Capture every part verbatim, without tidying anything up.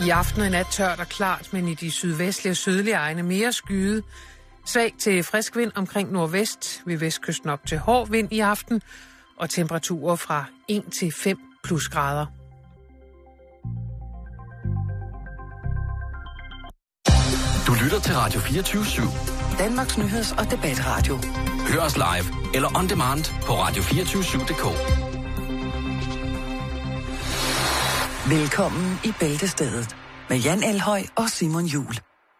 I aften og i nat tørt og klart, men i de sydvestlige og sydlige egne mere skyde. Svag til frisk vind omkring nordvest, ved vestkysten op til hård vind i aften, og temperaturer fra en til fem plusgrader. Du lytter til Radio fireogtyve syv. Danmarks nyheds- og debatradio. Hør os live eller on demand på radio to fire syv punktum d k. Velkommen i Bæltestedet med Jan Elhøj og Simon Juhl.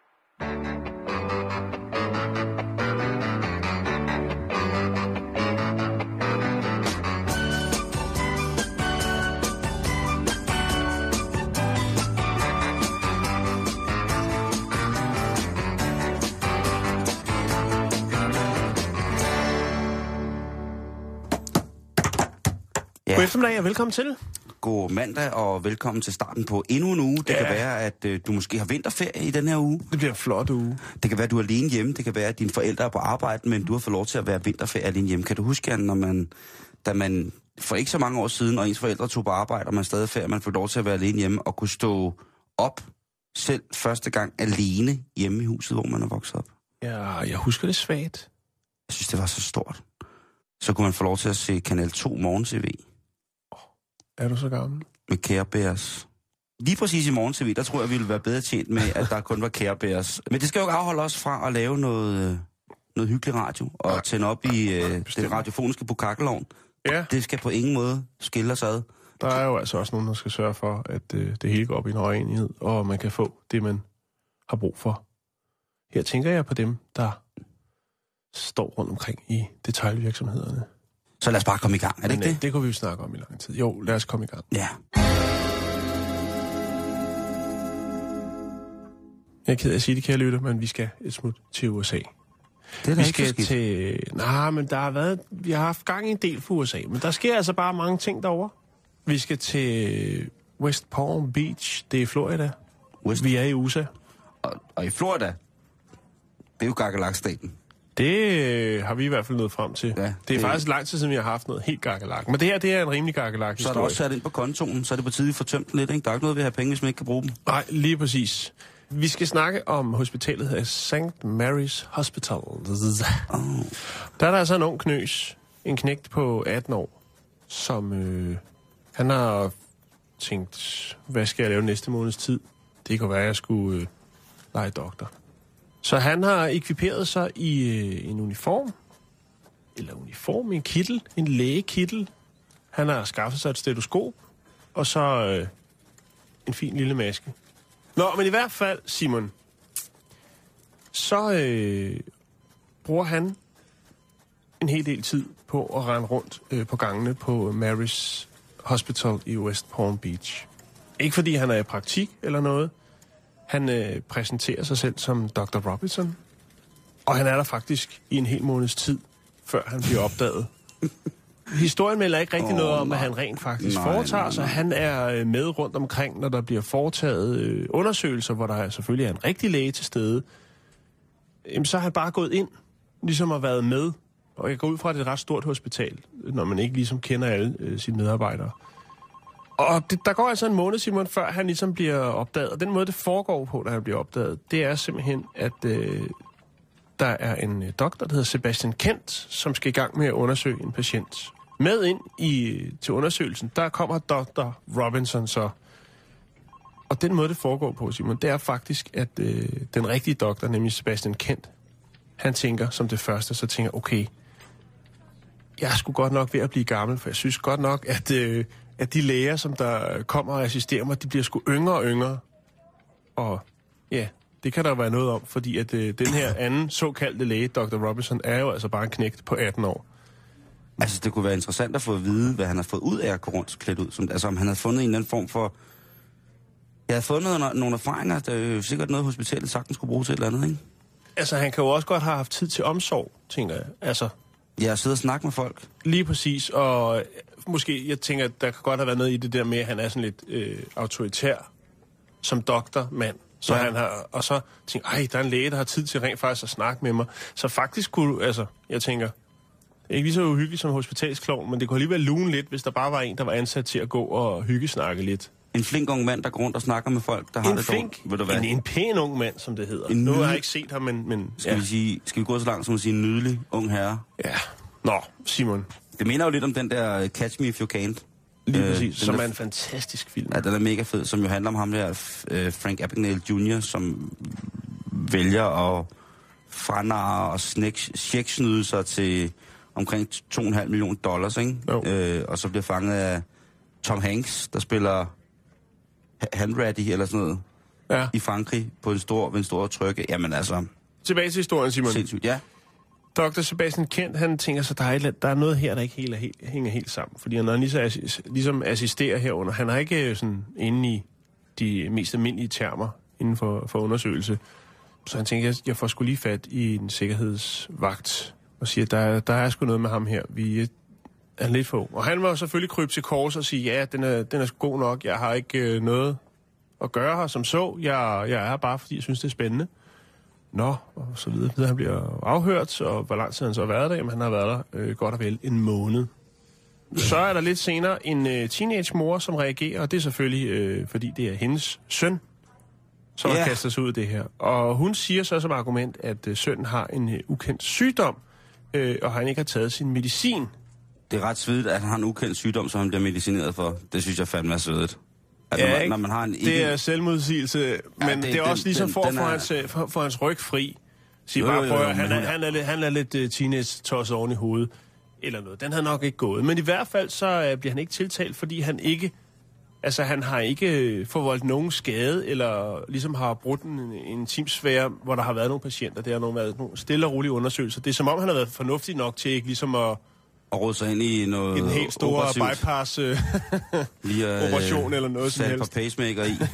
God eftermiddag og velkommen til. God mandag og velkommen til starten på endnu en uge. Det ja. kan være, at øh, du måske har vinterferie i den her uge. Det bliver en flot uge. Det kan være, at du er alene hjemme. Det kan være, at dine forældre er på arbejde, men du har fået lov til at være vinterferie alene hjemme. Kan du huske, Jan, når man, da man for ikke så mange år siden, og ens forældre tog på arbejde, og man stadig ferie, man fik lov til at være alene hjemme og kunne stå op selv første gang alene hjemme i huset, hvor man er vokset op? Ja, jeg husker det svagt. Jeg synes, det var så stort. Så kunne man få lov til at se Kanal to Morgen-T V. Er du så gammel? Med Care Bears. Lige præcis i Morgen-T V, der tror jeg, vi ville være bedre tjent med, at der kun var Care Bears. Men det skal jo ikke afholde os fra at lave noget, noget hyggelig radio, og ja. tænde op i øh, den radiofoniske bukakkelovn. Ja. Det skal på ingen måde skille os ad. Der er jo altså også nogen, der skal sørge for, at øh, det hele går op i en høj enighed, og man kan få det, man har brug for. Her tænker jeg på dem, der står rundt omkring i detailvirksomhederne. Så lad os bare komme i gang, er det Men, ikke det? Det kunne vi jo snakke om i lang tid. Jo, lad os komme i gang. Ja. Jeg er ked af at sige det, kære lytter, men vi skal et smut til U S A. Det er vi skal til... Nej, men der har været... Vi har haft gang i en del for U S A, men der sker altså bare mange ting derovre. Vi skal til West Palm Beach. Det er i Florida. West... Vi er i U S A. Og, og i Florida, det er jo Gakkelak-staten. Det øh, har vi i hvert fald nået frem til. Ja, det er det... faktisk lang tid siden, vi har haft noget helt gakkelak. Men det her, det er en rimelig gakkelak-historie. Så er der også sat ind på kontoen, så er det på tide, vi får tømt den lidt, ikke? Der er ikke noget ved at have penge, hvis man ikke kan bruge dem. Nej, lige præcis. Vi skal snakke om hospitalet her, Saint Mary's Hospital. Oh. Der er der altså en ung knøs, en knægt på atten år, som øh, han har tænkt, hvad skal jeg lave næste måneds tid? Det kan være, at jeg skulle øh, lege doktor. Så han har ekviperet sig i øh, en uniform, eller uniform, en kittel, en lægekittel. Han har skaffet sig et stetoskop, og så øh, en fin lille maske. Nå, men i hvert fald, Simon, så øh, bruger han en hel del tid på at rende rundt øh, på gangene på Mary's Hospital i West Palm Beach. Ikke fordi han er i praktik eller noget. Han øh, præsenterer sig selv som doktor Robinson, og han er der faktisk i en hel måneds tid, før han bliver opdaget. Historien melder ikke rigtig oh, noget om, nej. At han rent faktisk nej, foretager sig. Han er med rundt omkring, når der bliver foretaget øh, undersøgelser, hvor der selvfølgelig er en rigtig læge til stede. Jamen, så har han bare gået ind, ligesom har været med. Og jeg går ud fra, at det er et ret stort hospital, når man ikke ligesom kender alle øh, sine medarbejdere. Og det, der går altså en måned, Simon, før han ligesom bliver opdaget. Og den måde, det foregår på, da han bliver opdaget, det er simpelthen, at øh, der er en øh, doktor, der hedder Sebastian Kent, som skal i gang med at undersøge en patient. Med ind i, til undersøgelsen, der kommer doktor Robinson så. Og den måde, det foregår på, Simon, det er faktisk, at øh, den rigtige doktor, nemlig Sebastian Kent, han tænker som det første, så tænker, okay, jeg er sgu godt nok ved at blive gammel, for jeg synes godt nok, at, øh, at de læger, som der kommer og assisterer mig, de bliver sgu yngre og yngre. Og ja, det kan der være noget om, fordi at øh, den her anden såkaldte læge, doktor Robinson, er jo altså bare en knægt på atten år. Altså, det kunne være interessant at få at vide, hvad han har fået ud af at gå rundt klædt ud. Som, altså, om han havde fundet en eller anden form for... Jeg havde fundet nogle, nogle erfaringer, der er jo sikkert noget, hospitalet sagtens skulle bruge til et eller andet, ikke? Altså, han kan jo også godt have haft tid til omsorg, tænker jeg. Altså... Ja, sidde og snakke med folk. Lige præcis, og måske, jeg tænker, der kan godt have været noget i det der med, at han er sådan lidt øh, autoritær som doktormand. Så ja. han har, og så tænker ej, der er en læge, der har tid til rent faktisk at snakke med mig. Så faktisk kunne, altså, jeg tænker, det er ikke lige så uhyggeligt som hospitalsklovn, men det kunne alligevel lune lidt, hvis der bare var en, der var ansat til at gå og hyggesnakke lidt En flink ung mand, der går rundt og snakker med folk, der har en det flink, dårligt. Ved du hvad? En, en pæn ung mand, som det hedder. En nu har nydelig- jeg ikke set ham, men... men Skal, ja. vi sige, skal vi gå så langt som at sige en nydelig ung herre? ja. Nå, Simon. Det minder jo lidt om den der Catch Me If You Can't. Lige Øh, præcis, den som der- er en fantastisk film. Ja, den er mega fed, som jo handler om ham der, øh, Frank Abagnale junior, som vælger at franarre og checksnyde sig til omkring to komma fem millioner dollars, ikke? Jo. Øh, og så bliver fanget af Tom Hanks, der spiller ha- handready eller sådan noget Ja. i Frankrig på en stor, ved en stor trykke. Jamen altså, Tilbage til historien, Simon. sindssygt. Ja, doktor Sebastian Kent, han tænker sig, der er, et, eller andet- der er noget her, der ikke helt, er helt, hænger helt sammen. Fordi når han ligesom, assis- ligesom assisterer herunder, han er ikke øh, sådan inde i de mest almindelige termer inden for, for undersøgelse. Så han tænker, jeg, jeg får sgu lige fat i en sikkerhedsvagt og siger, der, er- der er sgu noget med ham her. Vi øh, er lidt få. Og han var selvfølgelig krybe til kors og sige, ja, den er, den er sgu god nok. Jeg har ikke øh, noget at gøre her som så. Jeg, jeg er her bare, fordi jeg synes, det er spændende. Nå, og så videre. Han bliver afhørt, og hvor lang tid han så har været der? Jamen, han har været der øh, godt og vel en måned. Så er der lidt senere en øh, teenage-mor, som reagerer, og det er selvfølgelig, øh, fordi det er hendes søn, som Ja. har kastet sig ud i det her. Og hun siger så som argument, at øh, sønnen har en øh, ukendt sygdom, øh, og han ikke har taget sin medicin. det er ret svedigt, at han har en ukendt sygdom, som han bliver medicineret for. Det synes jeg fandme er svedigt. At når, man, når man har en det er selvmodsigelse, men Ja, det, det- det er også den- ligesom den- for at den få er- hans, øh, for, for hans ryg fri. Sig Jo, bare, jo, jo, prøv, jo, at- men han, er, hun er- han, er lidt, han er lidt uh, teenage-tosset oven i hovedet, eller noget. Den havde nok ikke gået. Men i hvert fald så uh, bliver han ikke tiltalt, fordi han ikke, altså han har ikke uh, forvoldt nogen skade, eller ligesom har brudt en, en teamsfære, hvor der har været nogle patienter. Det har nogle, været nogle stille og rolige undersøgelser. Det er som om, han har været fornuftig nok til ikke ligesom at og råde sig ind i noget en helt stor operativt. bypass uh, Lige, øh, operation eller noget som sat helst. et par pacemaker i.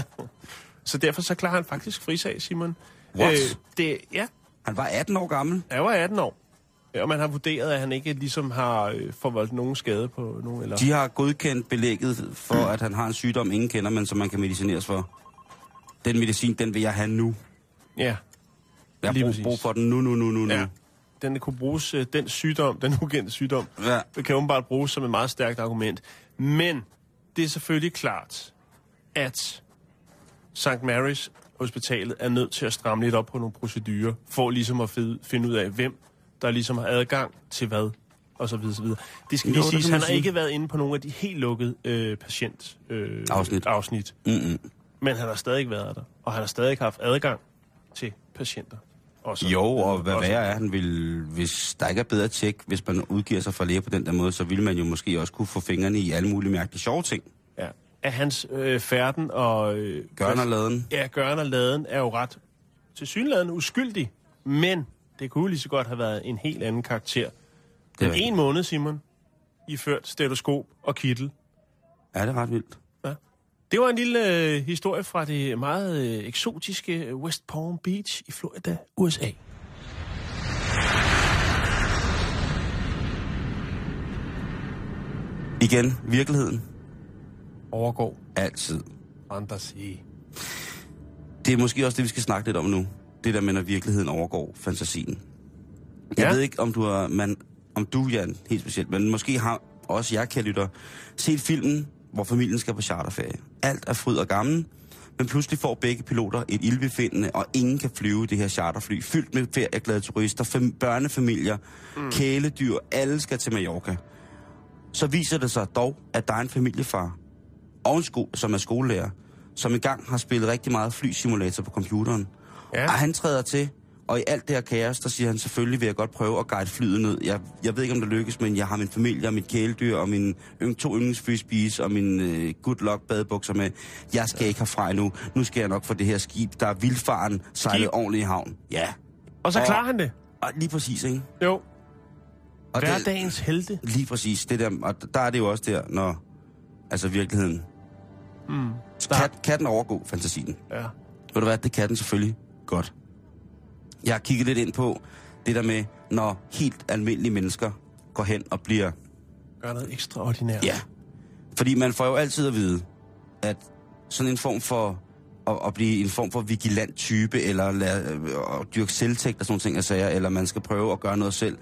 Så derfor så klarer han faktisk frisag, Simon. What? det, ja, Han var atten år gammel. han var atten år. Ja, og man har vurderet, at han ikke ligesom har øh, forvoldt nogen skade på nogen. Eller... De har godkendt belægget for, at han har en sygdom, ingen kender, men som man kan medicineres for. Den medicin, den vil jeg have nu. Ja, Jeg har Lige brug, præcis. brug for den nu, nu, nu, nu, nu. ja. Den kunne bruges, øh, den sygdom, den ukendte sygdom, Ja. det kan åbenbart bruges som et meget stærkt argument. Men det er selvfølgelig klart, at Sankt Mary's Hospitalet er nødt til at stramme lidt op på nogle procedurer, for ligesom at fed, finde ud af, hvem der ligesom har adgang til hvad, og så videre, så videre. Det skal Jo, lige det siges, kan man han har sige. ikke været inde på nogle af de helt lukkede øh, patient øh, Afsnit. afsnit. Mm-mm. Men han har stadig ikke været der, og han har stadig haft adgang til patienter. Også, Jo, og hvad også- værre er, han vil, hvis der ikke er bedre tjek, hvis man udgiver sig for læge på den der måde, så vil man jo måske også kunne få fingrene i alle mulige mærkelige sjove ting. Ja. Af hans øh, færden og... Øh, Gørn og laden. Ja, gørn og laden er jo ret tilsyneladende uskyldig, men det kunne lige så godt have været en helt anden karakter. Den er rigtigt. en måned, Simon, iført stetoskop og kittel. Ja, det er ret vildt. Ja. Det var en lille øh, historie fra det meget øh, eksotiske West Palm Beach i Florida, U S A. Igen, virkeligheden. Overgår Altid. fantasi. Det er måske også det, vi skal snakke lidt om nu. Det der med, når virkeligheden overgår fantasien. Jeg Ja. ved ikke, om du har, man, om du, Jan, helt specielt, men måske har også jeg, kære lytter, set filmen, hvor familien skal på charterferie. Alt er fryd og gammel, men pludselig får begge piloter et ildbefindende, og ingen kan flyve det her charterfly, fyldt med ferieglade turister, fam- børnefamilier, mm. kæledyr, alle skal til Mallorca. Så viser det sig dog, at der er en familiefar, og en sko- som er skolelærer, som engang har spillet rigtig meget flysimulator på computeren. Ja. Og han træder til, og i alt det her kaos, der siger han, selvfølgelig vil jeg godt prøve at guide flyet ned. Jeg, jeg ved ikke, om det lykkes, men jeg har min familie og mit kæledyr og mine yng, to yndlingsfrisbees og min uh, good luck badebukser med. Jeg skal ikke herfra endnu. Nu skal jeg nok få det her skib, der er vildfaren sejlet ordentligt i havn. Ja. Og så Og- klarer han det. Og lige præcis, ikke? Jo. Og det, Hverdagens helte. lige præcis. Det der, og der er det jo også der, når altså virkeligheden. Mm. Kat, kan den overgå fantasien? Ja. Ved du hvad, det kan den selvfølgelig godt. Jeg har kigget lidt ind på det der med, når helt almindelige mennesker går hen og bliver... Gør noget ekstraordinært. Ja. Fordi man får jo altid at vide, at sådan en form for... At, at blive en form for vigilant type, eller lade, at dyrke selvtægt og sådan nogle ting, jeg siger, eller man skal prøve at gøre noget selv.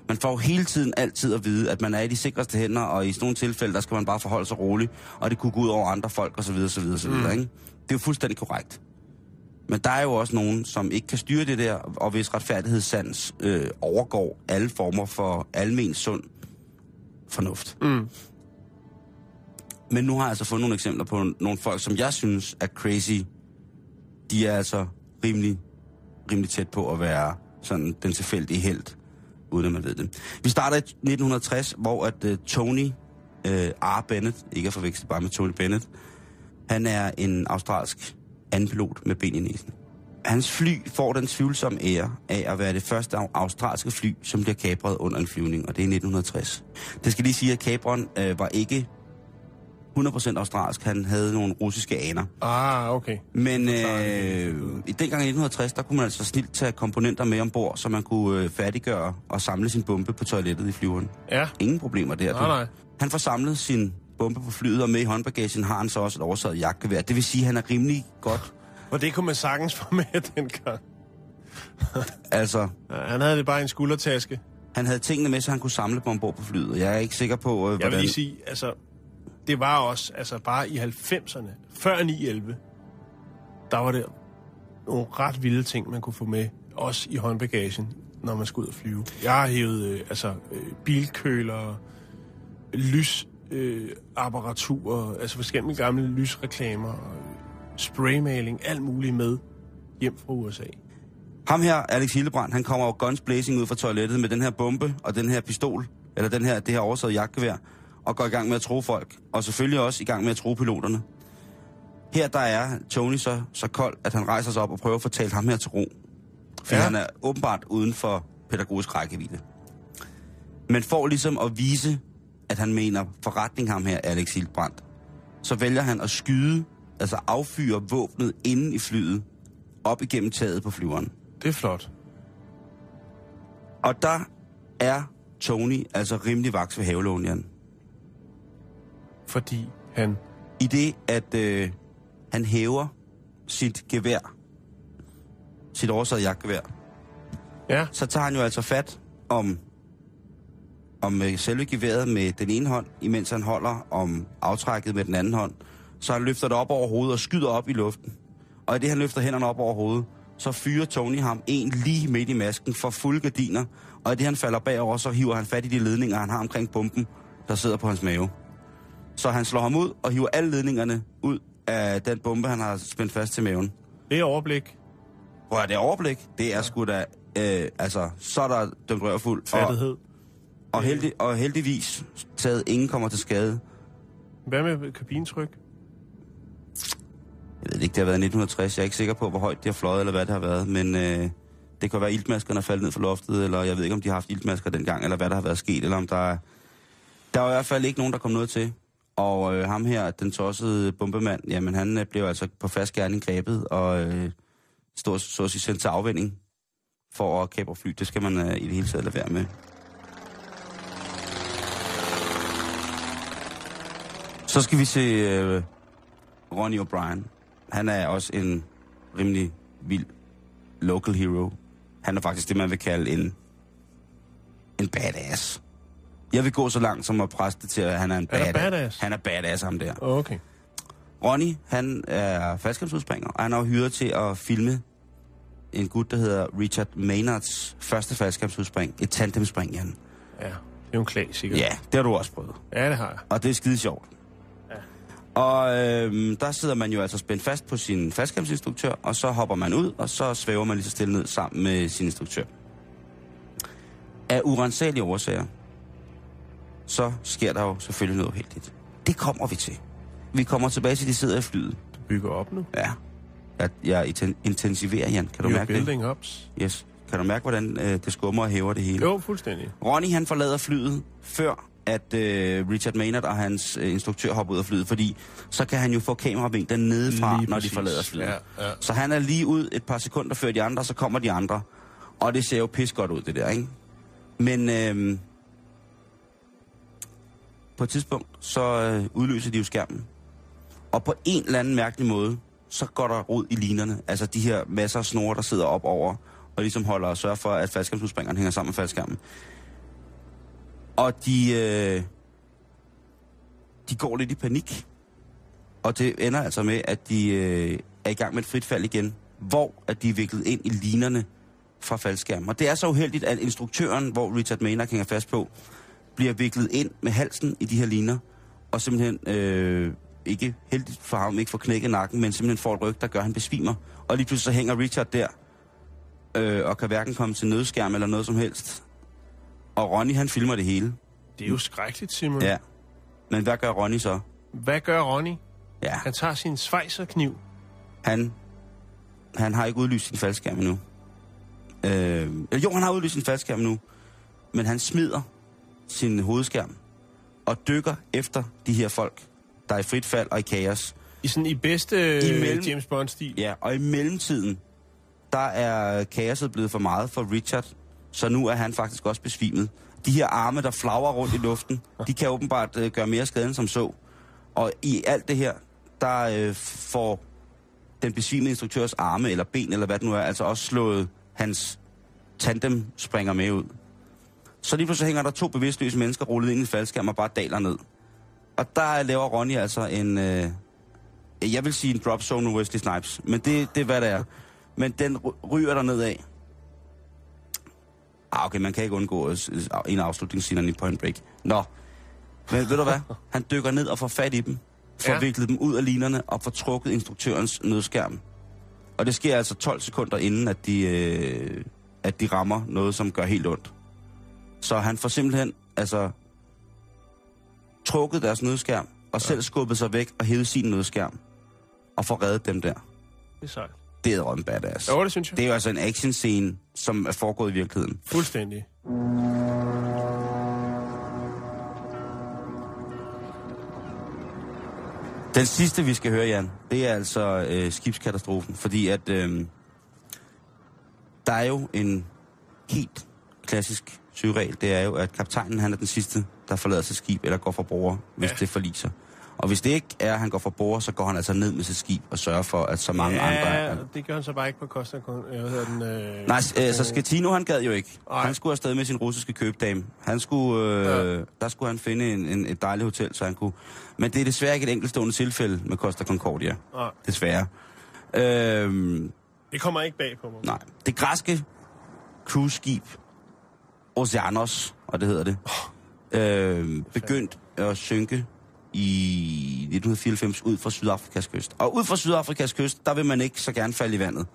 Man får jo hele tiden altid at vide, at man er i de sikreste hænder, og i sådan nogle tilfælde, der skal man bare forholde sig roligt, og det kunne gå ud over andre folk, osv. osv., osv. Mm. Ikke? Det er jo fuldstændig korrekt. Men der er jo også nogen, som ikke kan styre det der, og hvis retfærdighedssans øh, overgår alle former for almen sund fornuft. Mm. Men nu har jeg altså fundet nogle eksempler på nogle folk, som jeg synes er crazy. De er altså rimelig, rimelig tæt på at være sådan den tilfældige helt, uden at man ved det. Vi starter i nitten tres, hvor at uh, Tony uh, R. Bennett, ikke at forveksle bare med Tony Bennett, han er en australsk andenpilot med ben i næsen. Hans fly får den tvivlsomme ære af at være det første australske fly, som bliver kapret under en flyvning, og det er i nitten tres. Det skal lige sige, at kapreren uh, var ikke hundrede procent australsk. Han havde nogle russiske aner. Ah, okay. Men øh, i dengang i nitten tres, der kunne man altså snilt tage komponenter med ombord, så man kunne øh, færdiggøre og samle sin bombe på toilettet i flyveren. Ja. Ingen problemer der. Nej, nej. Han får samlet sin bombe på flyet, og med i håndbagagen har han så også et oversaget jagtgevær. Det vil sige, at han er rimelig godt. Og det kunne man sagtens få med dengang. altså. Ja, han havde det bare i en skuldertaske. Han havde tingene med, så han kunne samle dem ombord på flyet. Jeg er ikke sikker på, øh, hvordan... Jeg vil lige sige, altså... Det var også, altså bare i halvfemserne, før ni elleve, der var det nogle ret vilde ting, man kunne få med, også i håndbagagen, når man skulle ud og flyve. Jeg har hævet øh, altså, øh, bilkøler, lysapparatur, øh, altså forskellige gamle lysreklamer, øh, spraymaling, alt muligt med hjem fra U S A. Ham her, Alex Hildebrandt, han kommer jo guns blazing ud fra toilettet med den her bombe og den her pistol, eller den her, det her oversaget jagtgevær, og går i gang med at tro folk, og selvfølgelig også i gang med at tro piloterne. Her der er Tony så, så kold, at han rejser sig op og prøver at fortælle ham her til ro. For ja. Han er åbenbart uden for pædagogisk rækkevidde. Men for ligesom at vise, at han mener forretning ham her, Alex Hildebrandt, så vælger han at skyde, altså affyre våbnet inde i flyet, op igennem taget på flyveren. Det er flot. Og der er Tony altså rimelig vaks ved havelågen, Jan. Fordi han... I det, at øh, han hæver sit gevær, sit oversaget jagtgevær, ja. Så tager han jo altså fat om, om øh, selve geværet med den ene hånd, imens han holder om aftrækket med den anden hånd. Så han løfter det op over hovedet og skyder op i luften. Og i det, han løfter hænderne op over hovedet, så fyrer Tony ham en lige midt i masken for fulde gardiner. Og i det, han falder bagover, så hiver han fat i de ledninger, han har omkring bomben, der sidder på hans mave. Så han slår ham ud og hiver alle ledningerne ud af den bombe, han har spændt fast til maven. Det er overblik. Prøv at det er overblik. Det er sgu da... Øh, altså, så er der dømt rørfuld. Fattighed. Og, og, heldig, og heldigvis taget, ingen kommer til skade. Hvad med kabinetryk? Jeg ved ikke, det har været i nitten tres. Jeg er ikke sikker på, hvor højt det har fløjet, eller hvad det har været. Men øh, det kan være, at iltmaskerne er faldet ned fra loftet, eller jeg ved ikke, om de har haft iltmasker dengang, eller hvad der har været sket, eller om der er... Der er i hvert fald ikke nogen, der kom noget til. Og øh, ham her, den tossede bombemand, jamen han øh, blev altså på fast gerning grebet, og øh, stod så at sige sendt til afvinding for at kapre fly. Det skal man øh, i det hele taget lade være med. Så skal vi se øh, Ronnie O'Brien. Han er også en rimelig vild local hero. Han er faktisk det, man vil kalde en, en badass. Jeg vil gå så langt som at presse det til, at han er en badass. Han er badass? Han er badass, ham der. Okay. Ronnie, han er faldskærmsudspringer, og han er jo hyret til at filme en gut, der hedder Richard Maynards første faldskærmsudspring. Et tandemspring, Jan. Ja, det er jo en klassiker. Ja, det har du også prøvet. Ja, det har jeg. Og det er skide sjovt. Ja. Og øhm, der sidder man jo altså spændt fast på sin faldskærmsinstruktør, og så hopper man ud, og så svæver man lige så stille ned sammen med sin instruktør. Af urensagelige årsager, så sker der jo selvfølgelig noget uheldigt. Det kommer vi til. Vi kommer tilbage til, de sidder i flyet. Du bygger op nu? Ja. Jeg, jeg intensiverer, Jan. Kan du You're mærke building det? Ups. Yes. Kan du mærke, hvordan øh, det skummer og hæver det hele? Jo, fuldstændig. Ronnie, han forlader flyet, før at øh, Richard Maynard og hans øh, instruktør hopper ud af flyet, fordi så kan han jo få kameravinklen nedefra, lige når præcis. de forlader flyet. Ja, ja. Så han er lige ud et par sekunder før de andre, så kommer de andre. Og det ser jo pis godt ud, det der, ikke? Men øh, på et tidspunkt, så øh, udløser de jo skærmen. Og på en eller anden mærkelig måde, så går der rod i linerne. Altså de her masser af snore, der sidder op over, og ligesom holder og sørger for, at faldskærmsudspringeren hænger sammen med faldskærmen. Og de, øh, de går lidt i panik. Og det ender altså med, at de øh, er i gang med et frit fald igen, hvor at de er viklet ind i linerne fra faldskærmen. Og det er så uheldigt, at instruktøren, hvor Richard Maynard hænger fast på, bliver viklet ind med halsen i de her liner, og simpelthen, øh, ikke heldigt for ham, ikke får knækket nakken, men simpelthen får et ryg, der gør, at han besvimer. Og lige pludselig så hænger Richard der, øh, og kan hverken komme til nødskærm eller noget som helst. Og Ronny, han filmer det hele. Det er jo skrækkeligt, Simon. Ja. Men hvad gør Ronny så? Hvad gør Ronny? Ja. Han tager sin svejserkniv. Han, han har ikke udlyst sin faldskærm endnu. Øh, jo, han har udlyst sin faldskærm nu, men han smider sin hovedskærm og dykker efter de her folk, der er i frit fald og i kaos. I sådan i bedste I mellem... James Bond-stil. Ja, og i mellemtiden, der er kaoset blevet for meget for Richard, så nu er han faktisk også besvimet. De her arme, der flagrer rundt i luften, de kan åbenbart øh, gøre mere skade end som så. Og i alt det her, der øh, får den besvimede instruktørs arme eller ben, eller hvad det nu er, altså også slået hans tandem springer med ud. Så lige pludselig hænger der to bevidstløse mennesker rullet ind i faldskærm og bare daler ned. Og der laver Ronny altså en, øh, jeg vil sige en drop zone med Wesley Snipes, men det, det er hvad det er. Men den ryger der nedad. Ah, okay, man kan ikke undgå en afslutningsscene i Point Break. Nå, men ved du hvad? Han dykker ned og får fat i dem, får ja. viklet dem ud af linerne og får trukket instruktørens nødskærm. Og det sker altså tolv sekunder inden, at de, øh, at de rammer noget, som gør helt ondt. Så han får simpelthen altså trukket deres nødskærm, og ja. selv skubbet sig væk og hævet sin nødskærm, og får reddet dem der. Det er sejt. Det er rømme badass. Jo, det synes jeg. Det er jo altså en actionscene, som er foregået i virkeligheden. Fuldstændig. Den sidste, vi skal høre, Jan, det er altså øh, skibskatastrofen, fordi at øh, der er jo en helt klassisk søgeregel, det er jo, at kaptajnen, han er den sidste, der forlader sit skib eller går fra bord, hvis ja. det forliser. Og hvis det ikke er, at han går fra bord, så går han altså ned med sit skib og sørger for, at så mange ja, andre... Ja, det gør han så bare ikke på Costa... Hvad hedder den? Øh, Nej, øh, så Schettino, han gad jo ikke. Ej. Han skulle afsted med sin russiske købdame. Han skulle, øh, ja. Der skulle han finde en, en, et dejligt hotel, så han kunne... Men det er desværre ikke et enkeltstående tilfælde med Costa Concordia. Ej. Desværre. Øhm, det kommer ikke bag på mig. Nej. Det græske cruiseskib Oceanos, og det hedder det, oh. øh, begyndt at synke i nitten fireoghalvfems ud fra Sydafrikas kyst. Og ud fra Sydafrikas kyst, der vil man ikke så gerne falde i vandet.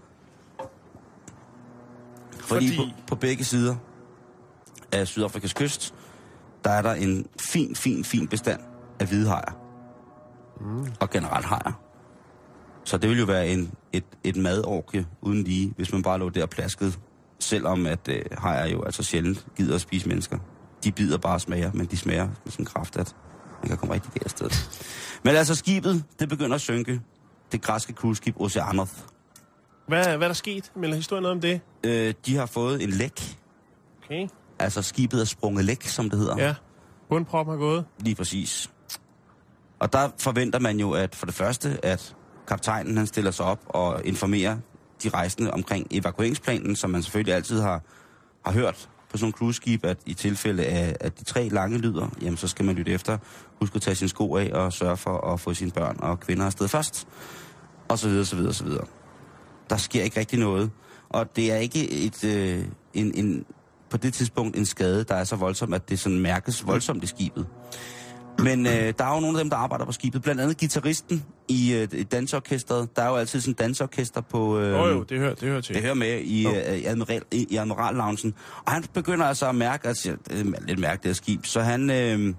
Fordi, Fordi... På, på begge sider af Sydafrikas kyst, der er der en fin, fin, fin bestand af hvidehajer. Mm. Og generelt hajer. Så det vil jo være en, et, et madorgie uden lige, hvis man bare lå der plasket. Selvom at øh, hajer jo altså sjældent gider at spise mennesker. De bider bare smager, men de smager med sådan kraft, at man kan komme rigtig galt sted. Men altså skibet, det begynder at synke. Det græske cruiseskib Oceanos. Hvad, hvad er der sket? Melder historien noget om det? Øh, de har fået en læk. Okay. Altså skibet er sprunget læk, som det hedder. Ja, bundproppen har gået. Lige præcis. Og der forventer man jo, at for det første, at kaptajnen han stiller sig op og informerer de rejsende omkring evakueringsplanen, som man selvfølgelig altid har, har hørt på sådan nogle cruiseskib, at i tilfælde af at de tre lange lyder, jamen så skal man lytte efter, huske at tage sine sko af og sørge for at få sine børn og kvinder afsted først. Og så videre, så videre, så videre. Der sker ikke rigtig noget. Og det er ikke et, øh, en, en, på det tidspunkt en skade, der er så voldsom, at det sådan mærkes voldsomt i skibet. Men øh, der er jo nogle af dem, der arbejder på skibet. Blandt andet guitaristen i øh, danseorkestret. Der er jo altid sådan en danseorkester på... Øh, oh, jo, det hører, det hører til. Det hører med i, oh. øh, i, Admiral, i, i Admiral-loungen. Og han begynder altså at mærke, altså det er lidt mærke det her skib, så han, øh,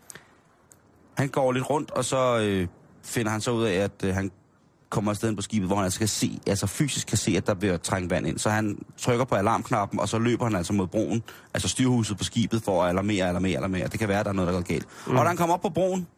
han går lidt rundt, og så øh, finder han så ud af, at øh, han kommer afsted på skibet, hvor han altså kan se, altså fysisk kan se, at der bliver trængt vand ind. Så han trykker på alarmknappen, og så løber han altså mod broen, altså styrhuset på skibet, for at alarmere, alarmere, alarmere. Det kan være, at der er noget, der går galt. Mm. Og da han kommer op på broen,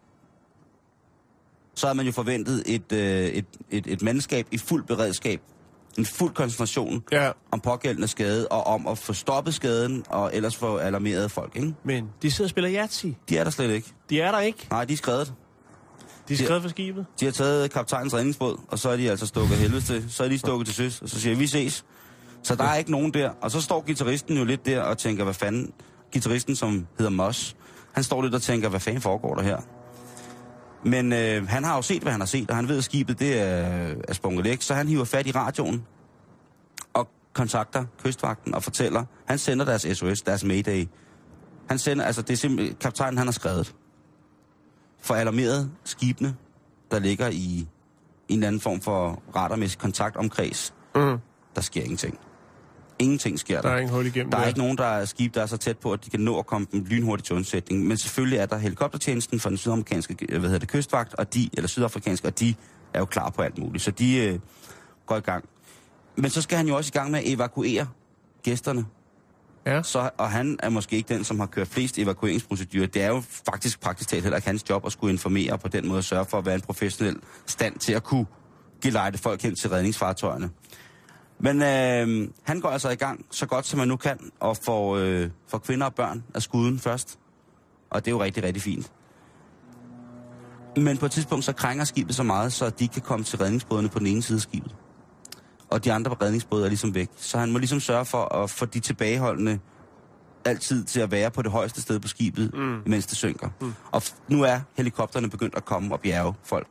så havde man jo forventet et, øh, et, et, et mandskab i fuld beredskab, en fuld koncentration ja. om pågældende skade, og om at få stoppet skaden, og ellers få alarmeret folk, ikke? Men de sidder og spiller Yahtzee. De er der slet ikke. De er der ikke? Nej, de er skrevet. De er skrevet for skibet? De har taget kaptajnens redningsbåd, og så er de altså stukket helvede til. Så er de stukket til søs, og så siger vi ses. Så der er ikke nogen der. Og så står guitaristen jo lidt der og tænker, hvad fanden... Guitaristen, som hedder Moss, han står lidt og tænker, hvad fanden foregår der her? Men øh, han har jo set, hvad han har set, og han ved, at skibet det er, er sprunget væk, så han hiver fat i radioen og kontakter kystvagten og fortæller, han sender deres S O S, deres Mayday. Han sender, altså det er simpelthen, kaptajnen han har skrevet, for alarmeret skibene, der ligger i en eller anden form for radarmæssig kontaktomkreds. Mm. Der sker ingenting. Ingenting sker der. Der er ingen hul igennem. Der er der. ikke nogen, der er skib, der er så tæt på, at de kan nå at komme dem lynhurtigt til undsætning. Men selvfølgelig er der helikoptertjenesten for den sydamerikanske hvad hedder det, kystvagt, og de, eller sydafrikanske, og de er jo klar på alt muligt. Så de øh, går i gang. Men så skal han jo også i gang med at evakuere gæsterne. Ja. Så, og han er måske ikke den, som har kørt flest evakueringsprocedurer. Det er jo faktisk praktisk talt heller ikke hans job at skulle informere og på den måde sørge for at være en professionel stand til at kunne gelejte folk hen til redningsfartøjerne. Men øh, han går altså i gang så godt, som man nu kan, og får, øh, får kvinder og børn af skuden først. Og det er jo rigtig, rigtig fint. Men på et tidspunkt så krænger skibet så meget, så de kan komme til redningsbådene på den ene side af skibet. Og de andre redningsbåde er ligesom væk. Så han må ligesom sørge for at få de tilbageholdende altid til at være på det højeste sted på skibet, mm. mens det synker. Mm. Og f- nu er helikopterne begyndt at komme og bjerge folk.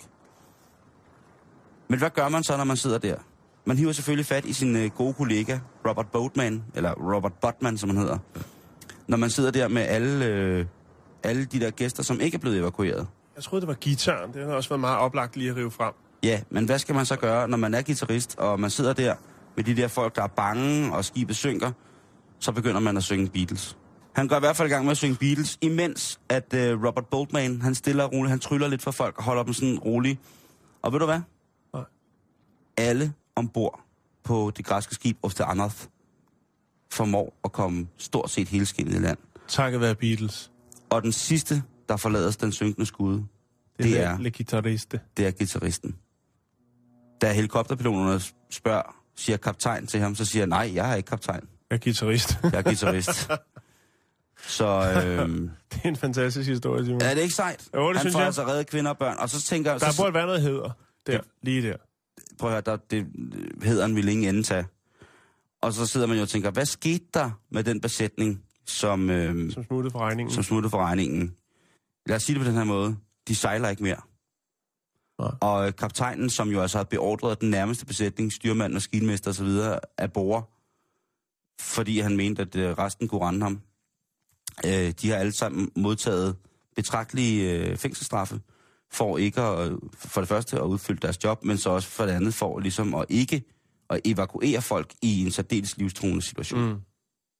Men hvad gør man så, når man sidder der? Man hiver selvfølgelig fat i sin øh, gode kollega, Robert Boatman, eller Robert Botman, som han hedder. Når man sidder der med alle, øh, alle de der gæster, som ikke er blevet evakueret. Jeg troede, det var guitaren. Det har også været meget oplagt lige at rive frem. Ja, men hvad skal man så gøre, når man er guitarist, og man sidder der med de der folk, der er bange, og skibet synker, så begynder man at synge Beatles. Han går i hvert fald i gang med at synge Beatles, imens at øh, Robert Boatman, han stiller og roligt, han tryller lidt for folk og holder dem sådan roligt. Og ved du hvad? Nej. Alle ombord på det græske skib Oste Anoth formår at komme stort set helskindet i land. Takket være Beatles. Og den sidste, der forlader den synkende skude, det, det er le guitariste. Det er guitaristen. Da helikopterpiloterne spørger, siger kaptajn til ham, så siger han, nej, jeg er ikke kaptajn. Jeg er guitarist. Jeg er guitarist. Så øhm, det er en fantastisk historie, Simon. Er det ikke sejt? Jo, det han får jeg. altså reddet kvinder og børn, og så tænker... Der så, burde være noget heder. Der, det, lige der. Prøv at høre, der, det, hederen ville ingen ende tage. Og så sidder man jo og tænker, hvad skete der med den besætning, som... Øhm, som smuttede for regningen. Som smuttede for regningen. Lad os sige det på den her måde. De sejler ikke mere. Nej. Og kaptajnen, som jo altså har beordret den nærmeste besætning, styrmand, maskinmester osv., af bord, fordi han mente, at resten kunne rende ham. Øh, de har alle sammen modtaget betragtelige øh, fængselsstraffe, for ikke at, for det første at udfylde deres job, men så også for det andet for ligesom at ikke at evakuere folk i en særdeles livstruende situation. Mm.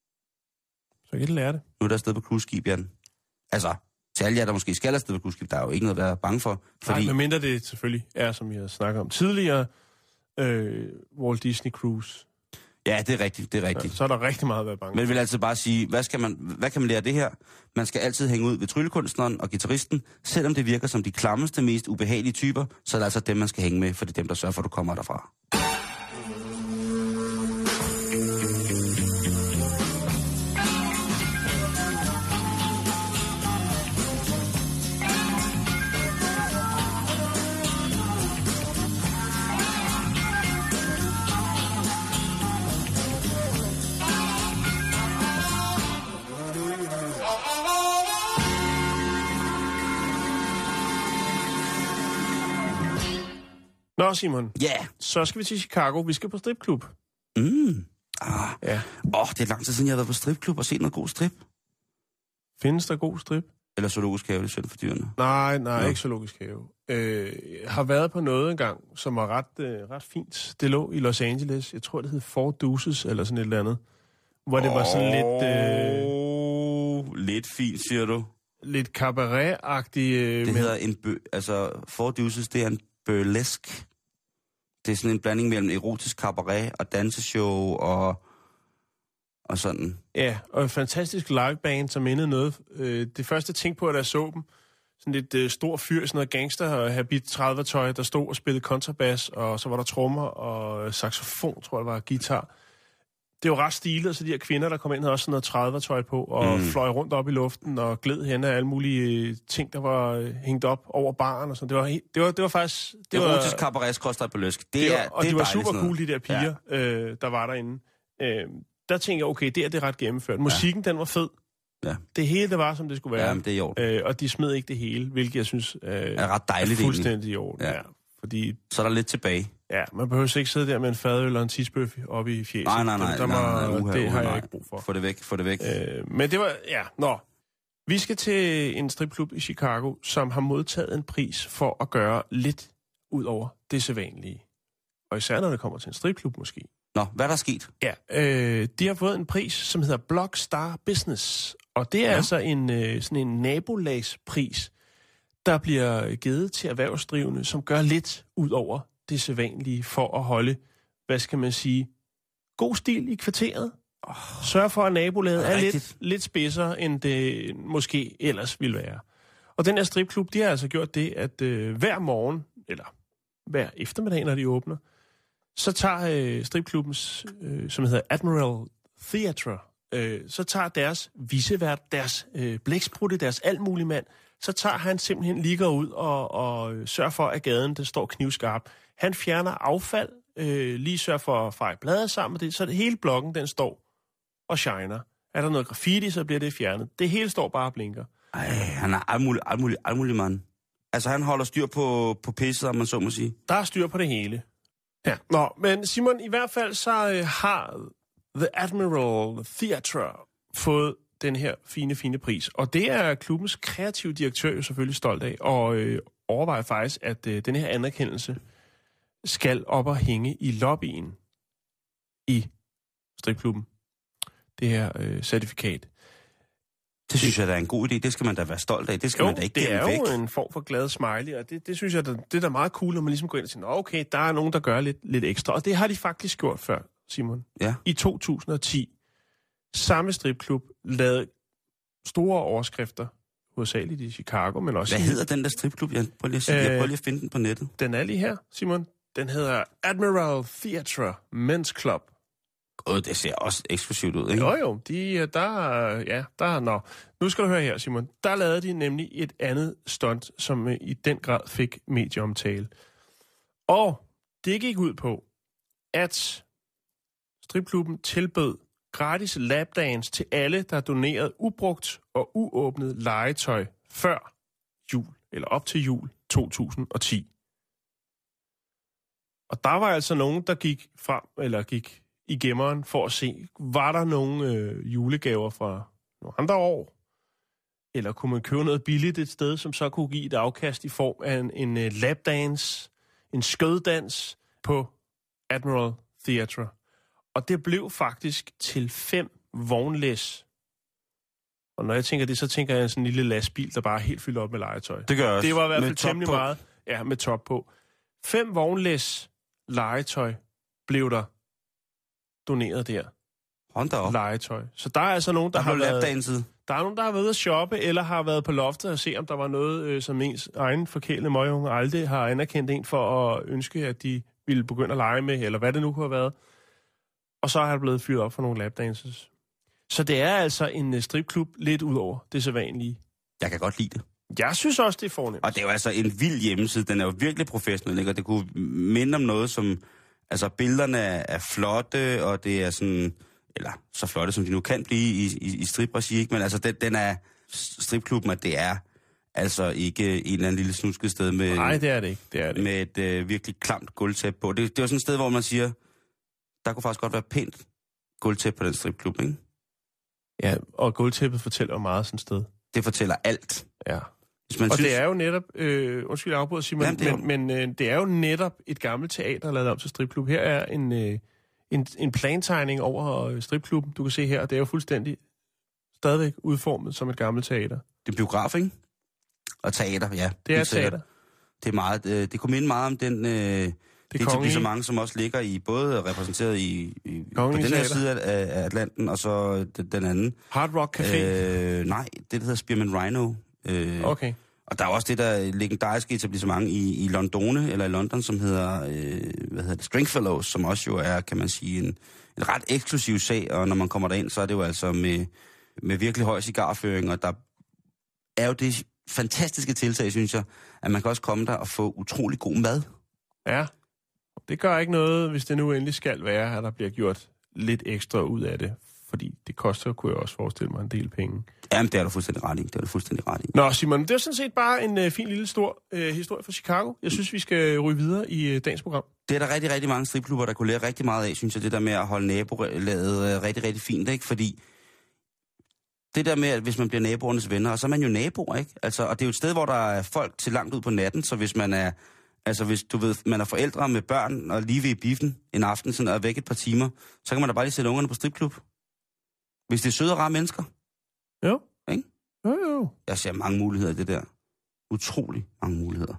Så kan det lære det. Nu er der afsted på cruiseskib, Jan. Altså, til alle jer, der måske skal afsted på cruiseskib, der er jo ikke noget at være bange for. Fordi... Nej, medmindre det selvfølgelig er, som jeg snakker om tidligere, øh, Walt Disney Cruise. Ja, det er rigtigt, det er rigtigt. Ja, så er der rigtig meget at være bange for. Men jeg vil altså bare sige, hvad, skal man, hvad kan man lære af det her? Man skal altid hænge ud ved tryllekunstneren og guitaristen, selvom det virker som de klammeste, mest ubehagelige typer, så er det altså dem, man skal hænge med, for det er dem, der sørger for, at du kommer derfra. Nå, Simon. Ja. Yeah. Så skal vi til Chicago. Vi skal på stripklub. Mm. Ah. Ja. Åh, oh, det er lang tid siden, jeg har været på stripklub og set noget god strip. Findes der god strip? Eller zoologisk have, det er synd for dyrene. Nej, nej, ja. Ikke zoologisk have. Øh, jeg har været på noget engang, som var ret, øh, ret fint. Det lå i Los Angeles. Jeg tror, det hed Four Deuces, eller sådan et eller andet. Hvor det oh, var sådan lidt... Øh, lidt fint, siger du. Lidt cabaret-agtigt. Øh, det men... hedder en bø... Altså, Four Deuces, det er en burlesk. Det er sådan en blanding mellem erotisk cabaret og danseshow og, og sådan. Ja, og en fantastisk liveband, som mindede noget. Øh, det første jeg tænkte på, da jeg så dem, sådan lidt øh, stor fyr, sådan noget gangster og habit tredive-tøj, der stod og spillede kontrabas, og så var der trommer og saxofon, tror jeg, var guitar. Det var ret stilet, så de her kvinder, der kom ind, havde også sådan noget tredive-tøj på, og mm. fløj rundt op i luften, og gled hen af alle mulige ting, der var øh, hængt op over baren og sådan. Det var, det var, det var faktisk... Det erotisk var, cabaret skråstreg på løsk. Det, det er, var, og det de er var super cool, de der piger, ja. øh, der var derinde. Øh, der tænkte jeg, okay, det er det ret gennemført. Musikken, ja. Den var fed. Ja. Det hele, det var, som det skulle være. Ja, men det er i orden. Øh, og de smed ikke det hele, hvilket jeg synes øh, er ret dejligt er fuldstændig egentlig. i orden. Ja. Ja. Fordi, så er der lidt tilbage. ja, man behøver ikke sidde der med en fadøl og en tisbøf oppe i fjeset. Nej, nej, nej. Det, der nej, må, nej uha, det uha, har jeg nej. ikke brug for. Få det væk, få det væk. Øh, men det var, ja, nå. Vi skal til en stripklub i Chicago, som har modtaget en pris for at gøre lidt ud over det sædvanlige. Og især når det kommer til en stripklub måske. Nå, hvad er der sket? Ja, øh, de har fået en pris, som hedder Blockstar Business. Og det er ja. altså en, øh, sådan en nabolagspris, der bliver givet til erhvervsdrivende, som gør lidt ud over det sædvanlige for at holde, hvad skal man sige, god stil i kvarteret. Oh, sørg for, at nabolaget er, er lidt, lidt spidsere, end det måske ellers ville være. Og den her stripklub, de har altså gjort det, at øh, hver morgen, eller hver eftermiddag, når de åbner, så tager øh, stripklubbens, øh, som hedder Admiral Theatre, øh, så tager deres vicevært, deres øh, blæksprutte, deres altmuligmand, så tager han simpelthen ligger ud og, og øh, sørger for, at gaden den står knivskarp. Han fjerner affald, øh, lige sørger for at feje bladet sammen med det, så det hele blokken, den står og shiner. Er der noget graffiti, så bliver det fjernet. Det hele står bare og blinker. Ej, han er almulig, almulig, almulig mand. Altså, han holder styr på, på pisset, om man så må sige. Der er styr på det hele. Ja. Nå, men Simon, i hvert fald så øh, har The Admiral Theatre fået den her fine, fine pris. Og det er klubbens kreative direktør jo selvfølgelig stolt af, og øh, overvejer faktisk, at øh, den her anerkendelse skal op og hænge i lobbyen i stripklubben. Det her øh, certifikat. Det synes jeg, der er en god idé. Det skal man da være stolt af. Det skal jo, man da ikke det gemme er væk. jo en form for glad smiley, og det, det synes jeg, det, det er da meget cool, når man ligesom går ind og siger, okay, der er nogen, der gør lidt, lidt ekstra. Og det har de faktisk gjort før, Simon. Ja. I to tusind og ti. Samme stripklub lavede store overskrifter, hovedsageligt i Chicago, men også... Hvad i, hedder den der stripklub? Jeg prøver lige at, sige, øh, jeg prøver lige at finde den på nettet. Den er lige her, Simon. Den hedder Admiral Theatre Men's Club. Åh, det ser også eksklusivt ud, ikke? Jo, jo. De, der, ja, der, nå. Nu skal du høre her, Simon. Der lavede de nemlig et andet stunt, som i den grad fik medieomtale. Og det gik ud på, at stripklubben tilbød gratis lapdance til alle, der donerede ubrugt og uåbnet legetøj før jul, eller op til jul to tusind og ti. Og der var altså nogen, der gik frem, eller gik i gemmeren for at se, var der nogle øh, julegaver fra nogle andre år? Eller kunne man købe noget billigt et sted, som så kunne give et afkast i form af en, en uh, lapdance, en skøddans på Admiral Theatre. Og det blev faktisk til fem vognlæs. Og når jeg tænker det, så tænker jeg sådan en lille lastbil, der bare er helt fyldt op med legetøj. Det gør jeg også. Det var i hvert fald Med top temmelig på. meget. Ja, med top på. Fem vognlæs legetøj blev der doneret der. Hold da op. Legetøj. Så der er altså nogen, der, Der har blev været... lapdanset. Der er nogen, der har været ude at shoppe, eller har været på loftet og se, om der var noget, øh, som ens egen forkælede møgunge aldrig har anerkendt en for at ønske, at de ville begynde at lege med, eller hvad det nu kunne have været. Og så har det blevet fyret op for nogle lapdances. Så det er altså en uh, stripklub lidt ud over det sædvanlige. Jeg kan godt lide det. Jeg synes også, det er fornemt. Og det er jo altså en vild hjemmeside. Den er jo virkelig professionel, ikke? Og det kunne minde om noget, som... Altså, billederne er flotte, og det er sådan... Eller så flotte, som de nu kan blive i, i, i strip-regi, ikke? Men altså, den, den er... Stripklubben, at det er altså ikke en eller anden lille snusket sted med... Nej, det er det ikke. Det er det. Med et øh, virkelig klamt gulvtæppe på. Det, det er sådan et sted, hvor man siger, der kunne faktisk godt være pænt gulvtæppe på den stripklub, ikke? Ja, og gulvtæppet fortæller jo meget sådan et sted. Det fortæller alt. Ja. Hvis man Og synes, det er jo netop, øh, undskyld jeg afbryder, Simon, Jamen, det er men, men øh, det er jo netop et gammelt teater, lavet om til stripklub. Her er en, øh, en, en plantegning over øh, stripklubben, du kan se her. Det er jo fuldstændig stadigvæk udformet som et gammelt teater. det er biograf, ikke? Og teater, ja. Det er helt sikkert. teater. Det er meget, øh, det kunne minde meget om den... Øh, det Det er etablissemang, som også ligger i, både repræsenteret i, i på den her Teater. side af, af Atlanten, og så den, den anden. Hard Rock Café. Øh, nej, det der hedder Spearman Rhino. Øh, Okay. Og der er også det der legendariske etablissement i, i Londone, eller i London, som hedder, øh, hvad hedder det, Stringfellows, som også jo er, kan man sige, en, en ret eksklusiv sag, og når man kommer derind, så er det jo altså med, med virkelig høj cigarføring, og der er jo det fantastiske tiltag, synes jeg, at man kan også komme der og få utrolig god mad. Ja. Det gør ikke noget, hvis det nu endelig skal være, at der bliver gjort lidt ekstra ud af det fordi det koster, kunne jeg også forestille mig, en del penge. Jamen, det er du fuldstændig ret i. Det er du fuldstændig ret i. Nå, Simon, det er sådan set bare en uh, fin lille stor uh, historie fra Chicago. Jeg synes, vi skal ryge videre i uh, dagens program. Det er der rigtig, rigtig mange stripklubber, der kunne lære rigtig meget af, synes jeg, det der med at holde nabolaget uh, rigtig, rigtig fint, ikke? Fordi det der med, at hvis man bliver naboernes venner, og så er man jo naboer, ikke? Altså, og det er jo et sted, hvor der er folk til langt ud på natten, så hvis man er, altså hvis du ved, man er forældre med børn og lige ved biffen en aften, sådan, og er væk et par timer, så kan man da bare lige sætte ungerne på stripklub. Hvis det er søde og rare mennesker. Jo. Ikke? Jo, jo. Jeg ser mange muligheder i det der. Utrolig mange muligheder.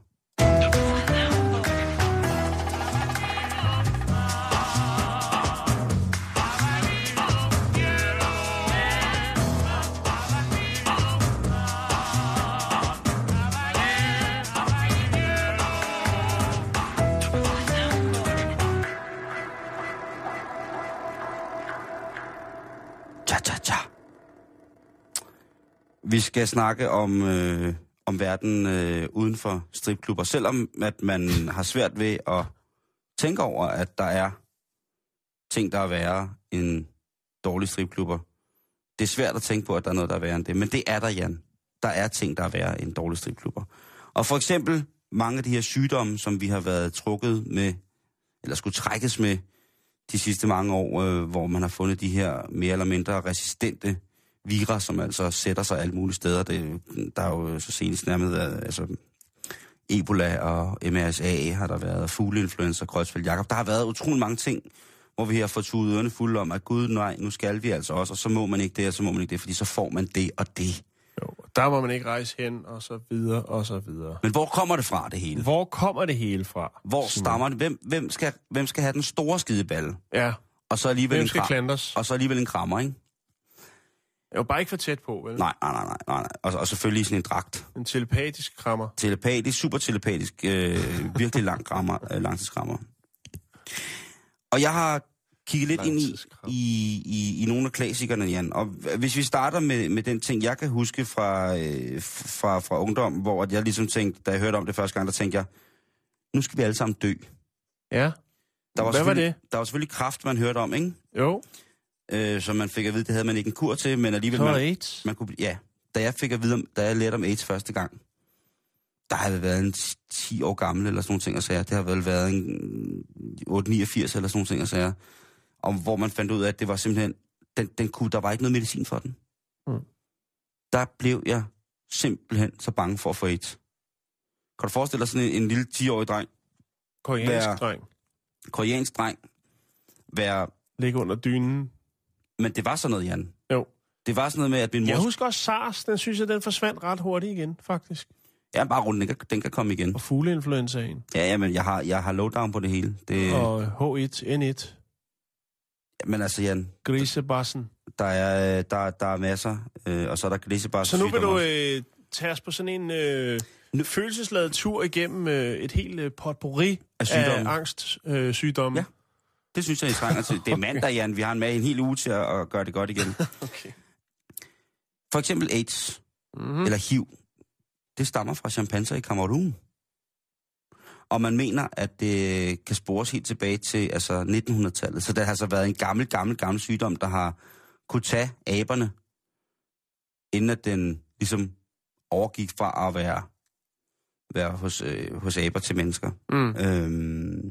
Vi skal snakke om, øh, om verden øh, uden for stripklubber. Selvom at man har svært ved at tænke over, at der er ting, der er værre end dårlige stripklubber. Det er svært at tænke på, at der er noget, der er værre end det. Men det er der, Jan. Der er ting, der er værre end dårlige stripklubber. Og for eksempel mange af de her sygdomme, som vi har været trukket med, eller skulle trækkes med de sidste mange år, øh, hvor man har fundet de her mere eller mindre resistente virer, som altså sætter sig alle mulige steder. Det, der er jo så senest nærmest været, altså, Ebola og M R S A har der været, fugleinfluenza, Creutzfeldt Jakob. Der har været utrolig mange ting, hvor vi har fået tudet ørerne fulde om, at gud, nej, nu skal vi altså også, og så må man ikke det, og så må man ikke det, fordi så får man det og det. Jo, der må man ikke rejse hen, og så videre, og så videre. Men hvor kommer det fra, det hele? Hvor kommer det hele fra? Hvor stammer det? Hvem, hvem, skal, hvem skal have den store skideballe? Ja. Og så alligevel hvem en skal kram, klandres? Og så alligevel en krammer, ikke? Jeg var bare ikke for tæt på, vel? Nej, nej, nej, nej, nej. Og, og selvfølgelig sådan en dragt. En telepatisk krammer. Telepatisk, super telepatisk, øh, virkelig lang krammer, øh, langtidskrammer. Og jeg har kigget lidt ind i, i, i, i nogle af klassikerne, Jan. Og hvis vi starter med, med den ting, jeg kan huske fra, øh, fra, fra ungdom, hvor jeg ligesom tænkte, da jeg hørte om det første gang, der tænkte jeg, nu skal vi alle sammen dø. Ja. Der var Hvad var det? Der var selvfølgelig kræft, man hørte om, ikke? Jo. Øh, som man fik at vide, det havde man ikke en kur til, men alligevel... Så var man, AIDS. man kunne, ja, da jeg fik at vide, da jeg lærte om AIDS første gang, der havde været en ti år gammel eller sådan nogle ting, og sager. Det har vel været en otte niogfirs eller sådan nogle ting, og sager. Og hvor man fandt ud af, at det var simpelthen... Den, den kunne, der var ikke noget medicin for den. Mm. Der blev jeg simpelthen så bange for at få AIDS. Kan du forestille dig sådan en, en lille ti-årig dreng? Koreansk være, dreng. Koreansk dreng. Være... Ligge under dynen. Men det var sådan noget, Jan. Jo. Det var sådan noget med, at min mor... Jeg husker også SARS, den synes jeg, den forsvandt ret hurtigt igen, faktisk. Ja, bare rundt, den kan, den kan komme igen. Og fugleinfluenzaen. Ja, ja, men jeg har, jeg har lowdown på det hele. Det... Og H et N et. Men altså, Jan... Grisebassen. Der er, der, der er masser, øh, og så er der grisebassen. Så nu vil du øh, tage os på sådan en øh, følelsesladet tur igennem øh, et helt øh, potpourri af, af angstsygdomme. Øh, ja. Det synes jeg, I trænger til. Det er mandag, Jan. Vi har en med en hel uge til at gøre det godt igen. Okay. For eksempel AIDS, mm-hmm. eller H I V, det stammer fra chimpanser i Cameroun. Og man mener, at det kan spores helt tilbage til altså nitten hundrede-tallet. Så det har altså været en gammel, gammel, gammel sygdom, der har kunne tage aberne, inden at den ligesom overgik fra at være, være hos, øh, hos aber til mennesker. Mm. Øhm,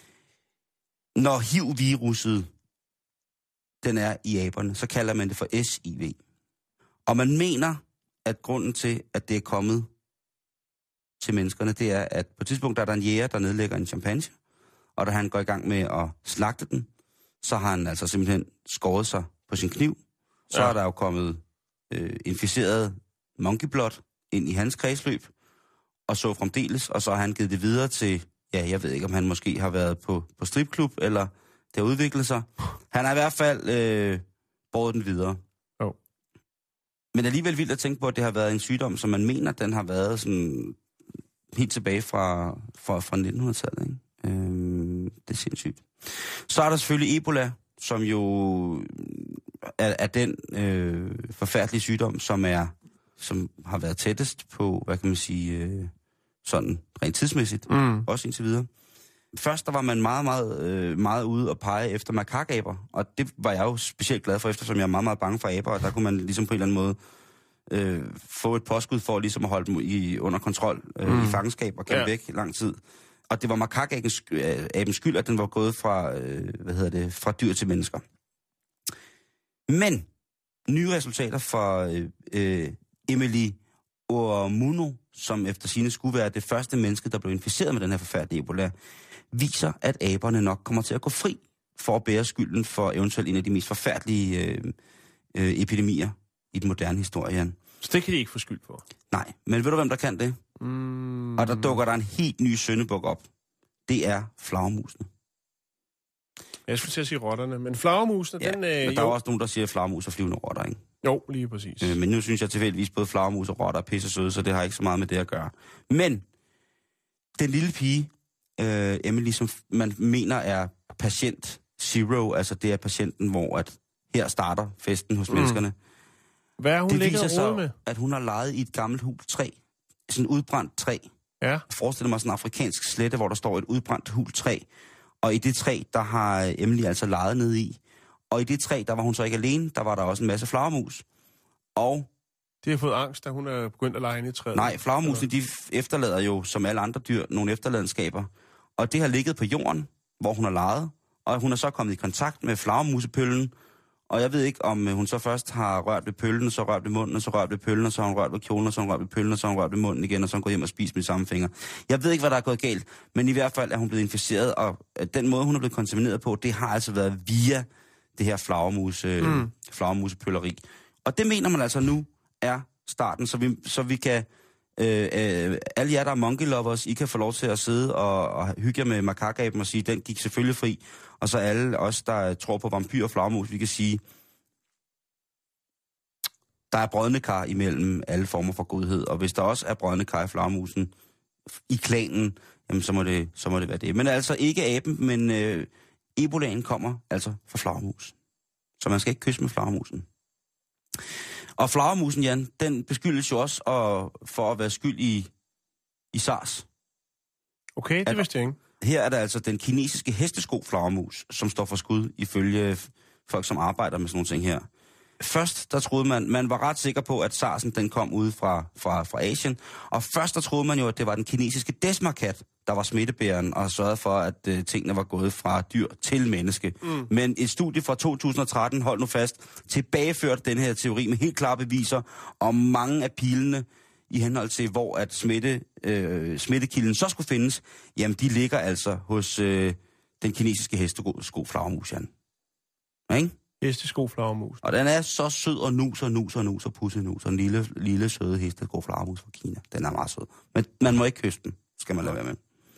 Når H I V-viruset, den er i aberne, så kalder man det for S I V. Og man mener, at grunden til, at det er kommet til menneskerne, det er, at på et tidspunkt der er der en jæger, der nedlægger en chimpanse, og da han går i gang med at slagte den, så har han altså simpelthen skåret sig på sin kniv. Så ja. er der jo kommet øh, inficeret monkey blood ind i hans kredsløb, og så fremdeles, og så har han givet det videre til... Ja, jeg ved ikke, om han måske har været på, på stripklub, eller det har udviklet sig. Han har i hvert fald øh, båret den videre. Oh. Men alligevel vildt at tænke på, at det har været en sygdom, som man mener, den har været sådan helt tilbage fra, fra, fra nitten hundrede-tallet. Ikke? Øhm, det er sindssygt. Så er der selvfølgelig Ebola, som jo er, er den øh, forfærdelige sygdom, som er som har været tættest på, hvad kan man sige... Øh, sådan rent tidsmæssigt, mm. også indtil videre. først der var man meget, meget, øh, meget ude og pege efter makakaber, og det var jeg jo specielt glad for, eftersom jeg er meget, meget bange for aber, og der kunne man ligesom på en eller anden måde øh, få et påskud for ligesom at holde dem i, under kontrol øh, mm. i fangenskab og kæmpe ja. væk i lang tid. Og det var makakabens skyld, at den var gået fra, øh, hvad hedder det, fra dyr til mennesker. Men nye resultater fra øh, øh, Emily Oumuno, som efter sine skulle være det første menneske, der blev inficeret med den her forfærdelige Ebola, viser, at aberne nok kommer til at gå fri for at bære skylden for eventuelt en af de mest forfærdelige øh, øh, epidemier i den moderne historie. Så det kan de ikke få skyld for? Nej, men ved du, hvem der kan det? Mm. Og der dukker der en helt ny syndebuk op. Det er flagermusene. Jeg skulle til at sige rotterne, men flagermusene, ja, den... Øh, men der jo. er også nogen, der siger flagermus og flyvende rotter, ikke? Jo, lige præcis. Øh, men nu synes jeg tilfældigvis, både flagermus og rotter er pisse søde, så det har ikke så meget med det at gøre. Men den lille pige, øh, Emily, som man mener er patient zero, altså det er patienten, hvor at her starter festen hos mm. menneskerne. Hvad er hun det ligger viser og med? sig, at hun har leget i et gammelt hult træ. Sådan et udbrændt træ. Ja. Jeg forestiller mig sådan en afrikansk slette, hvor der står et udbrændt hult træ. Og i det træ, der har Emily altså leget ned i. Og i det træ, der var hun så ikke alene. Der var der også en masse flagermus. Og... De har fået angst, da hun er begyndt at lege ind i træet. Nej, flagermusene, de efterlader jo, som alle andre dyr, nogle efterladenskaber. Og det har ligget på jorden, hvor hun har leget. Og hun er så kommet i kontakt med flagermusepøllen. Og jeg ved ikke, om hun så først har rørt ved pøllen, så rørt ved munden, og så rørt ved pøllen, og så har hun rørt ved kjolen, og så har hun rørt ved pøllen, og så har hun rørt ved munden igen, og så har hun gået hjem og spist med samme fingre. Jeg ved ikke, hvad der er gået galt, men i hvert fald er hun blevet inficeret, og den måde, hun er blevet kontamineret på, det har altså været via det her flagermuse, mm. flagermusepølleri. Og det mener man altså nu er starten, så vi, så vi kan... Øh, øh, alle jer, der er monkey lovers, I kan få lov til at sidde og, og hygge jer med makakaben og sige, den gik selvfølgelig fri. Og så alle os, der tror på vampyr og flagermus, vi kan sige, der er brodne kar imellem alle former for godhed. Og hvis der også er brodne kar i flagermusen i klanen, jamen så må det, så må det være det. Men altså ikke aben, men øh, ebolaen kommer altså fra flagermus. Så man skal ikke kysse med flagermusen. Og flagermusen, Jan, den beskyldes jo også at, for at være skyld i, i SARS. Okay, det at, vidste jeg ikke. Her er der altså den kinesiske hestesko-flagermus, som står for skud ifølge folk, som arbejder med sådan nogle ting her. Først, der troede man, man var ret sikker på, at SARS'en den kom ude fra, fra, fra Asien. Og først, der troede man jo, at det var den kinesiske desmarkat, der var smittebæreren og sørgede for, at uh, tingene var gået fra dyr til menneske. Mm. Men et studie fra to tusind og tretten, hold nu fast, tilbageførte den her teori med helt klare beviser om mange af pilene i henhold til, hvor at smitte, øh, smittekilden så skulle findes. Jamen, de ligger altså hos øh, den kinesiske hestesko-flagermus, Jan. Ja, ikke? Hestesko-flagermus. Og den er så sød og nus og nus og nus og pusse nus. Og en lille, lille søde hestesko-flagermus fra Kina. Den er meget sød. Men man må ikke kysse den. Skal man lade være med.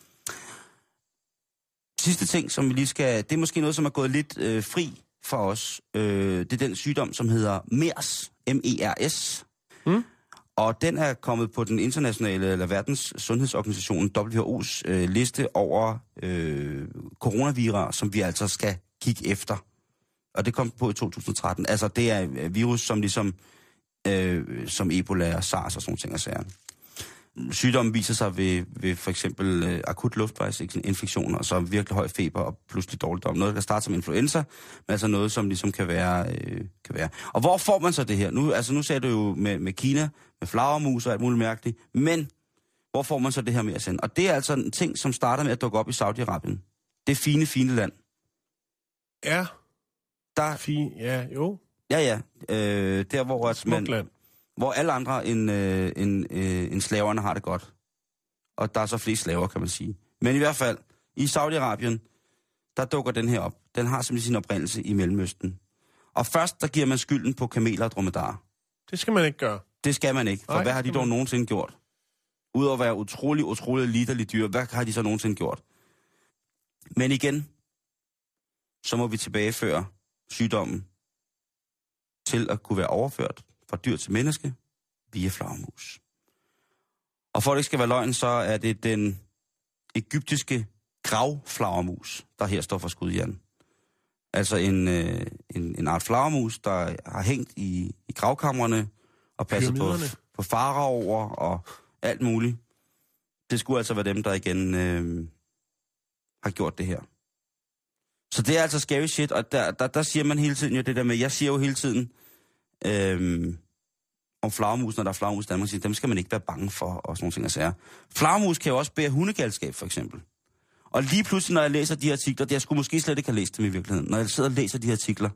Sidste ting, som vi lige skal... Det er måske noget, som er gået lidt øh, fri for os. Øh, det er den sygdom, som hedder MERS. M E R S. Mm. Og den er kommet på den internationale, eller verdens sundhedsorganisationen, W H O's øh, liste over øh, coronavirer, som vi altså skal kigge efter. Og det kom på i to tusind og tretten. Altså, det er virus, som ligesom, øh, som Ebola og SARS og sådan nogle ting og sager. Sygdommen viser sig ved, ved for eksempel øh, akut luftvejsinfektioner, og så virkelig høj feber og pludselig dårligdom. Noget, der kan starte som influenza, men altså noget, som ligesom kan være... Øh, kan være. Og hvor får man så det her? Nu, altså, nu sagde du jo med, med Kina, med flagermus og alt muligt mærkeligt, men hvor får man så det her med at sende? Og det er altså en ting, som starter med at dukke op i Saudi-Arabien. Det er fine, fine land. Ja. Der, Fine, ja, jo. Ja, ja. Øh, der, hvor, at man, land. hvor alle andre end, øh, end, øh, end slaverne har det godt. Og der er så flere slaver, kan man sige. Men i hvert fald, i Saudi-Arabien, der dukker den her op. Den har simpelthen sin oprindelse i Mellemøsten. Og først, der giver man skylden på kameler og dromedarer. Det skal man ikke gøre. Det skal man ikke, for Nej, hvad har de dog man... nogensinde gjort? Udover at være utrolig, utrolig liderlige dyr, hvad har de så nogensinde gjort? Men igen, så må vi tilbageføre sygdommen til at kunne være overført fra dyr til menneske via flagermus. Og for at det ikke skal være løgn, så er det den egyptiske gravflagermus, der her står for skud, Jan. Altså en, øh, en, en art flagermus, der har hængt i, i gravkamrene og passet på, på faraoer og alt muligt. Det skulle altså være dem, der igen øh, har gjort det her. Så det er altså scary shit, og der, der, der siger man hele tiden jo det der med, jeg siger jo hele tiden øhm, om flagermus, når der er flagermus i Danmark, siger, dem skal man ikke være bange for, og sådan nogle ting at sige. Flagermus kan jo også bære hundegalskab, for eksempel. Og lige pludselig, når jeg læser de artikler, det jeg skulle måske slet ikke have læst dem i virkeligheden, når jeg sidder og læser de artikler,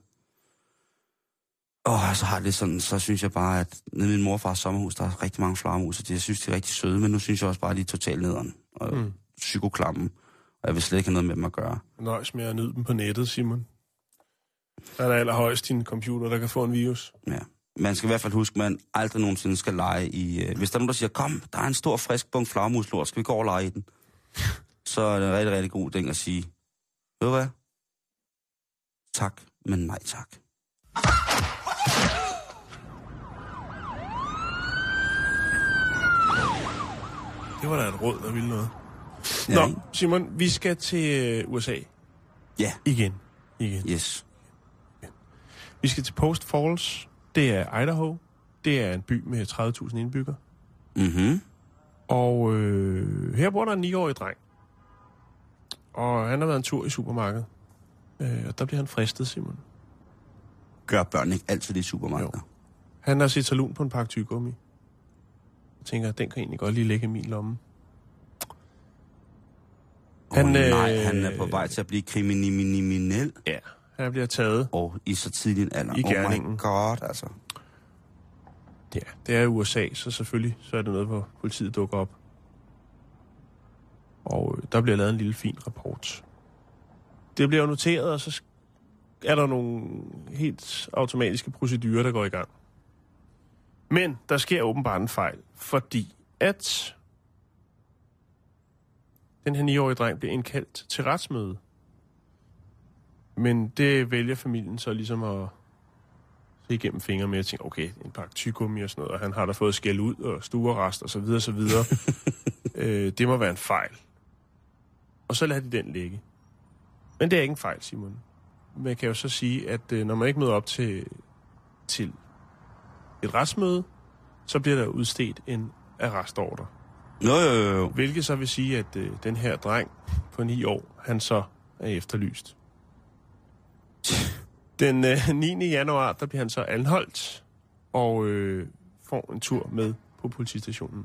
åh, så har det sådan, så synes jeg bare, at nede i min morfars sommerhus, der er rigtig mange flagermus, og jeg synes, de er rigtig søde, men nu synes jeg også bare, at de er totalt nederen og mm. psykoklammen, og jeg vil slet ikke have noget med dem at gøre. Nøjes med at nyde dem på nettet, Simon. Der er der allerhøjst din computer, der kan få en virus. Ja. Man skal i hvert fald huske, at man aldrig nogensinde skal lege i... Øh, hvis der er nogen, der siger, kom, der er en stor frisk bunke flagermuslort, skal vi gå og lege i den? Så er det en rigtig, rigtig god ting at sige, ved du hvad? Tak, men nej tak. Det var da et råd, der ville noget. Ja, Nå, ikke? Simon, vi skal til U S A. Ja. Igen. Igen. Yes. Vi skal til Post Falls. Det er Idaho. Det er en by med tredive tusind indbyggere. Mhm. Og øh, her bor der en niårig dreng. Og han har været en tur i supermarkedet. Øh, og der bliver han fristet, Simon. Gør børn ikke altid det i supermarkeder? Han har set salun på en pakke tyggegummi. Jeg tænker, den kan egentlig godt lige ligge i min lomme. Han, oh, nej, øh, han er på vej til at blive kriminel. Ja, han bliver taget. Og i så tidlig en alder. I gerningen. Oh my god, altså. Ja, det er U S A, så selvfølgelig så er det noget, hvor politiet dukker op. Og øh, der bliver lavet en lille fin rapport. Det bliver noteret, og så er der nogle helt automatiske procedurer, der går i gang. Men der sker åbenbart en fejl, fordi at den her niårige dreng bliver indkaldt til retsmøde. Men det vælger familien så ligesom at se igennem fingre med og tænke, okay, en pakke tyggegummi og sådan noget, og han har da fået skæld ud og stuerrest og så videre, så videre. øh, det må være en fejl. Og så lader de den ligge. Men det er ikke en fejl, Simon. Man kan jo så sige, at øh, når man ikke møder op til, til et retsmøde, så bliver der udstedt en arrestordre. Jo, jo, jo. Hvilket så vil sige, at øh, den her dreng på ni år, han så er efterlyst. Den øh, niende januar, der bliver han så anholdt og øh, får en tur med på politistationen.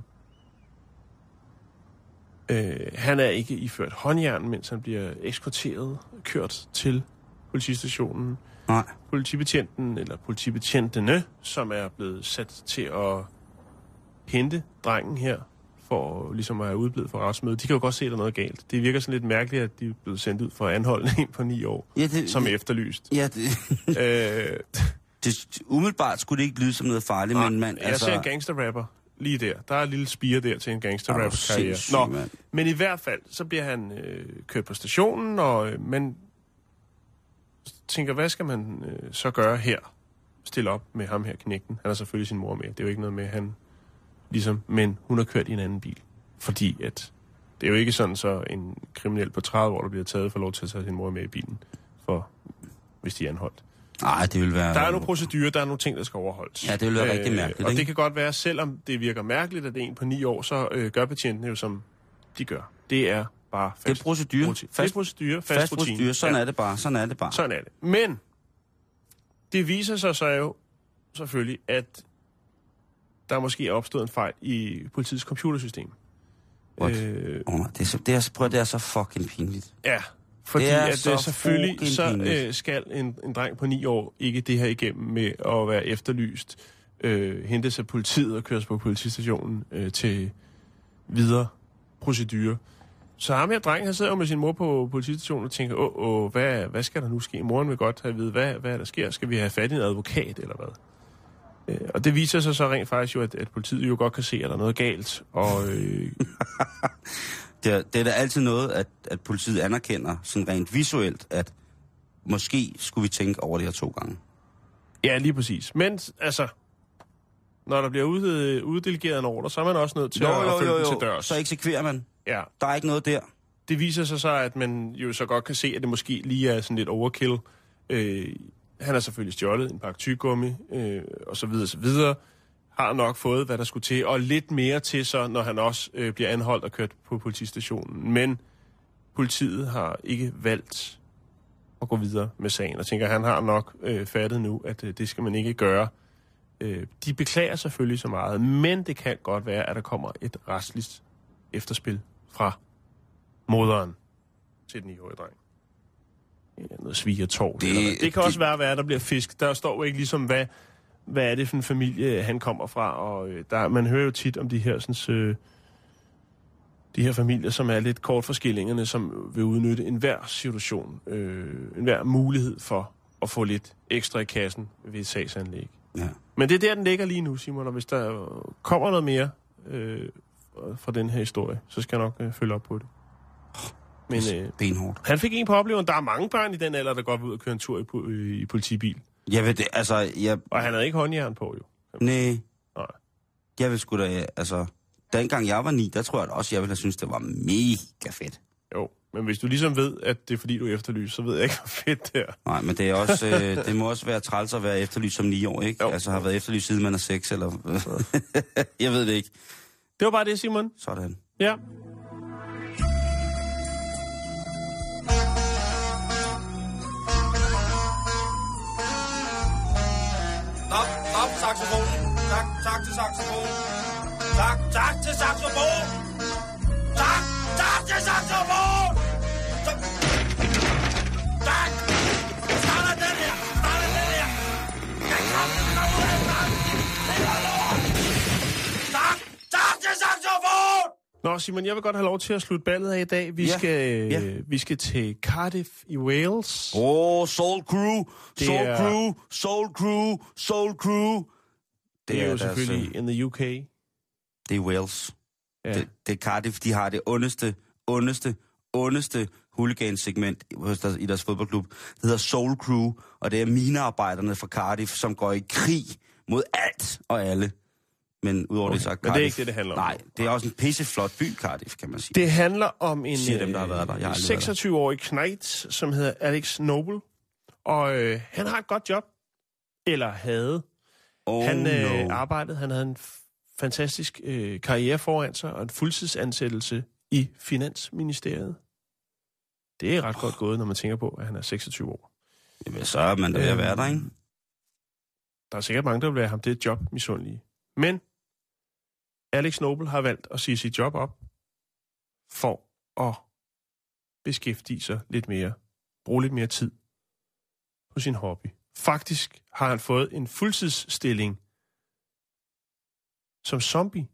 Øh, han er ikke iført håndjern, mens han bliver eskorteret og kørt til politistationen. Nej. Politibetjenten, eller politibetjentene, som er blevet sat til at hente drengen her, for ligesom at have udblevet for retsmødet. De kan jo godt se, at der er noget galt. Det virker sådan lidt mærkeligt, at de er blevet sendt ud for anholdning på ni år, ja, det, som er det, efterlyst. Ja, det, øh, det... Umiddelbart skulle det ikke lyde som noget farligt, nej, men man... Jeg altså... ser en gangsterrapper lige der. Der er et lille spire der til en gangsterrapper-karriere. Nå, man. Men i hvert fald, så bliver han øh, kørt på stationen, og øh, man tænker, hvad skal man øh, så gøre her? Stille op med ham her, knægten. Han har selvfølgelig sin mor med. Det er jo ikke noget med, han ligesom, men hun har kørt i en anden bil. Fordi at det er jo ikke sådan, så en kriminel på tredive år, der bliver taget, for lov til at tage sin mor med i bilen, for, hvis de er anholdt. Nej, det vil være... Der er nogle procedurer, der er nogle ting, der skal overholdes. Ja, det vil være øh, rigtig mærkeligt, Og ikke? det kan godt være, selvom det virker mærkeligt, at det er en på ni år, så øh, gør betjentene jo, som de gør. Det er bare fast. Det er procedur. Rutine. Fast, det er procedur, fast, fast rutine. procedur. Sådan ja. er det bare. Sådan er det bare. Sådan er det. Men det viser sig så jo selvfølgelig, at der måske er opstået en fejl i politiets computersystem. Øh, oh, nej, det, er så, det, er, prøv, det er så fucking pinligt. Ja, fordi det er at så det selvfølgelig så øh, skal en, en dreng på ni år ikke det her igennem med at være efterlyst, øh, hentes af politiet og køres på politistationen øh, til videre procedurer. Så ham her dreng, han sidder jo med sin mor på politistationen og tænker, åh, åh hvad, hvad skal der nu ske? Moren vil godt have at vide, hvad, hvad der sker. Skal vi have fat i en advokat, eller hvad? Øh, og det viser sig så rent faktisk jo, at, at politiet jo godt kan se, at der er noget galt. Og, øh... det, er, det er da altid noget, at, at politiet anerkender sådan rent visuelt, at måske skulle vi tænke over det her to gange. Ja, lige præcis. Men altså, når der bliver ud, uddelegeret en ordre, så er man også nødt til jo, at jo, følge jo, jo. den til dørs. Så eksekverer man. Ja. Der er ikke noget der. Det viser sig så, at man jo så godt kan se, at det måske lige er sådan lidt overkill. Øh, han har selvfølgelig stjålet en pakke tyggegummi, øh, og så videre, så videre. Har nok fået, hvad der skulle til, og lidt mere til så, når han også øh, bliver anholdt og kørt på politistationen. Men politiet har ikke valgt at gå videre med sagen, og tænker, at han har nok øh, fattet nu, at øh, det skal man ikke gøre. Øh, de beklager selvfølgelig så meget, men det kan godt være, at der kommer et retsligt efterspil fra moderen til den niårige dreng. Ja, noget svigertår. Det, det kan det, også være, at der bliver fisk. Der står jo ikke ligesom, hvad, hvad er det for en familie, han kommer fra. Og øh, der, man hører jo tit om de her, sådan, øh, de her familier, som er lidt kort for skillingerne, som vil udnytte enhver situation, øh, enhver mulighed for at få lidt ekstra i kassen ved et sagsanlæg. Ja. Men det er der, den ligger lige nu, Simon, og hvis der kommer noget mere øh, fra den her historie, så skal jeg nok øh, følge op på det. Men øh, benhårdt. Han fik en på oplevelsen. Der er mange børn i den alder, der godt vil ud og køre en tur i, i, i politibil. Jeg ved det, altså... Jeg... Og han havde ikke håndjern på, jo. Nej. Nej. Jeg vil sgu da, altså... Dengang jeg var ni, der tror jeg også, jeg ville have syntes, det var mega fedt. Jo, men hvis du ligesom ved, at det er fordi, du er efterlyst, så ved jeg ikke, hvor fedt det er. Nej, men det, er også, øh, det må også være træls at være efterlyst som ni år, ikke? Jo. Altså har været efterlyst siden man er seks, eller... jeg ved det ikke. Det var bare det, Simon. Sådan. Ja. Stop, stop, saxofon. Tak, tak til saxofon. Tak, tak til saxofon. Tak, tak til saxofon. Tak. Tak. Starter den her. Starter den her. Jeg kan komme ud af den. Tak, tak til saxofon. Nå, Simon, jeg vil godt have lov til at slutte ballet af i dag. Vi, ja. Skal, ja. vi skal til Cardiff i Wales. Åh, oh, Soul Crew, det Soul er... Crew, Soul Crew, Soul Crew. Det, det er, er jo selvfølgelig altså... in the U K. Det er Wales. Ja. Det, det er Cardiff, de har det ondeste, ondeste, ondeste hooligan-segment i deres fodboldklub. Det hedder Soul Crew, og det er minearbejderne fra Cardiff, som går i krig mod alt og alle. Men udover okay. det så Cardiff... Men det er ikke det, det handler om. Nej, det er også en pisseflot by, Cardiff, kan man sige. Det handler om en dem, der har været der. Jeg seksogtyve-årig knægt, som hedder Alex Noble. Og øh, han har et godt job. Eller havde. Oh, han øh, no. arbejdede, han havde en fantastisk øh, karriere foran sig, og en fuldtidsansættelse i Finansministeriet. Det er ret oh. godt gået, når man tænker på, at han er seksogtyve år. Jamen, så er man da ved at være der, ikke? Der er sikkert mange, der vil være ham det job misundelige. Men Alex Noble har valgt at sige sit job op for at beskæftige sig lidt mere, bruge lidt mere tid på sin hobby. Faktisk har han fået en fuldtidsstilling som zombie.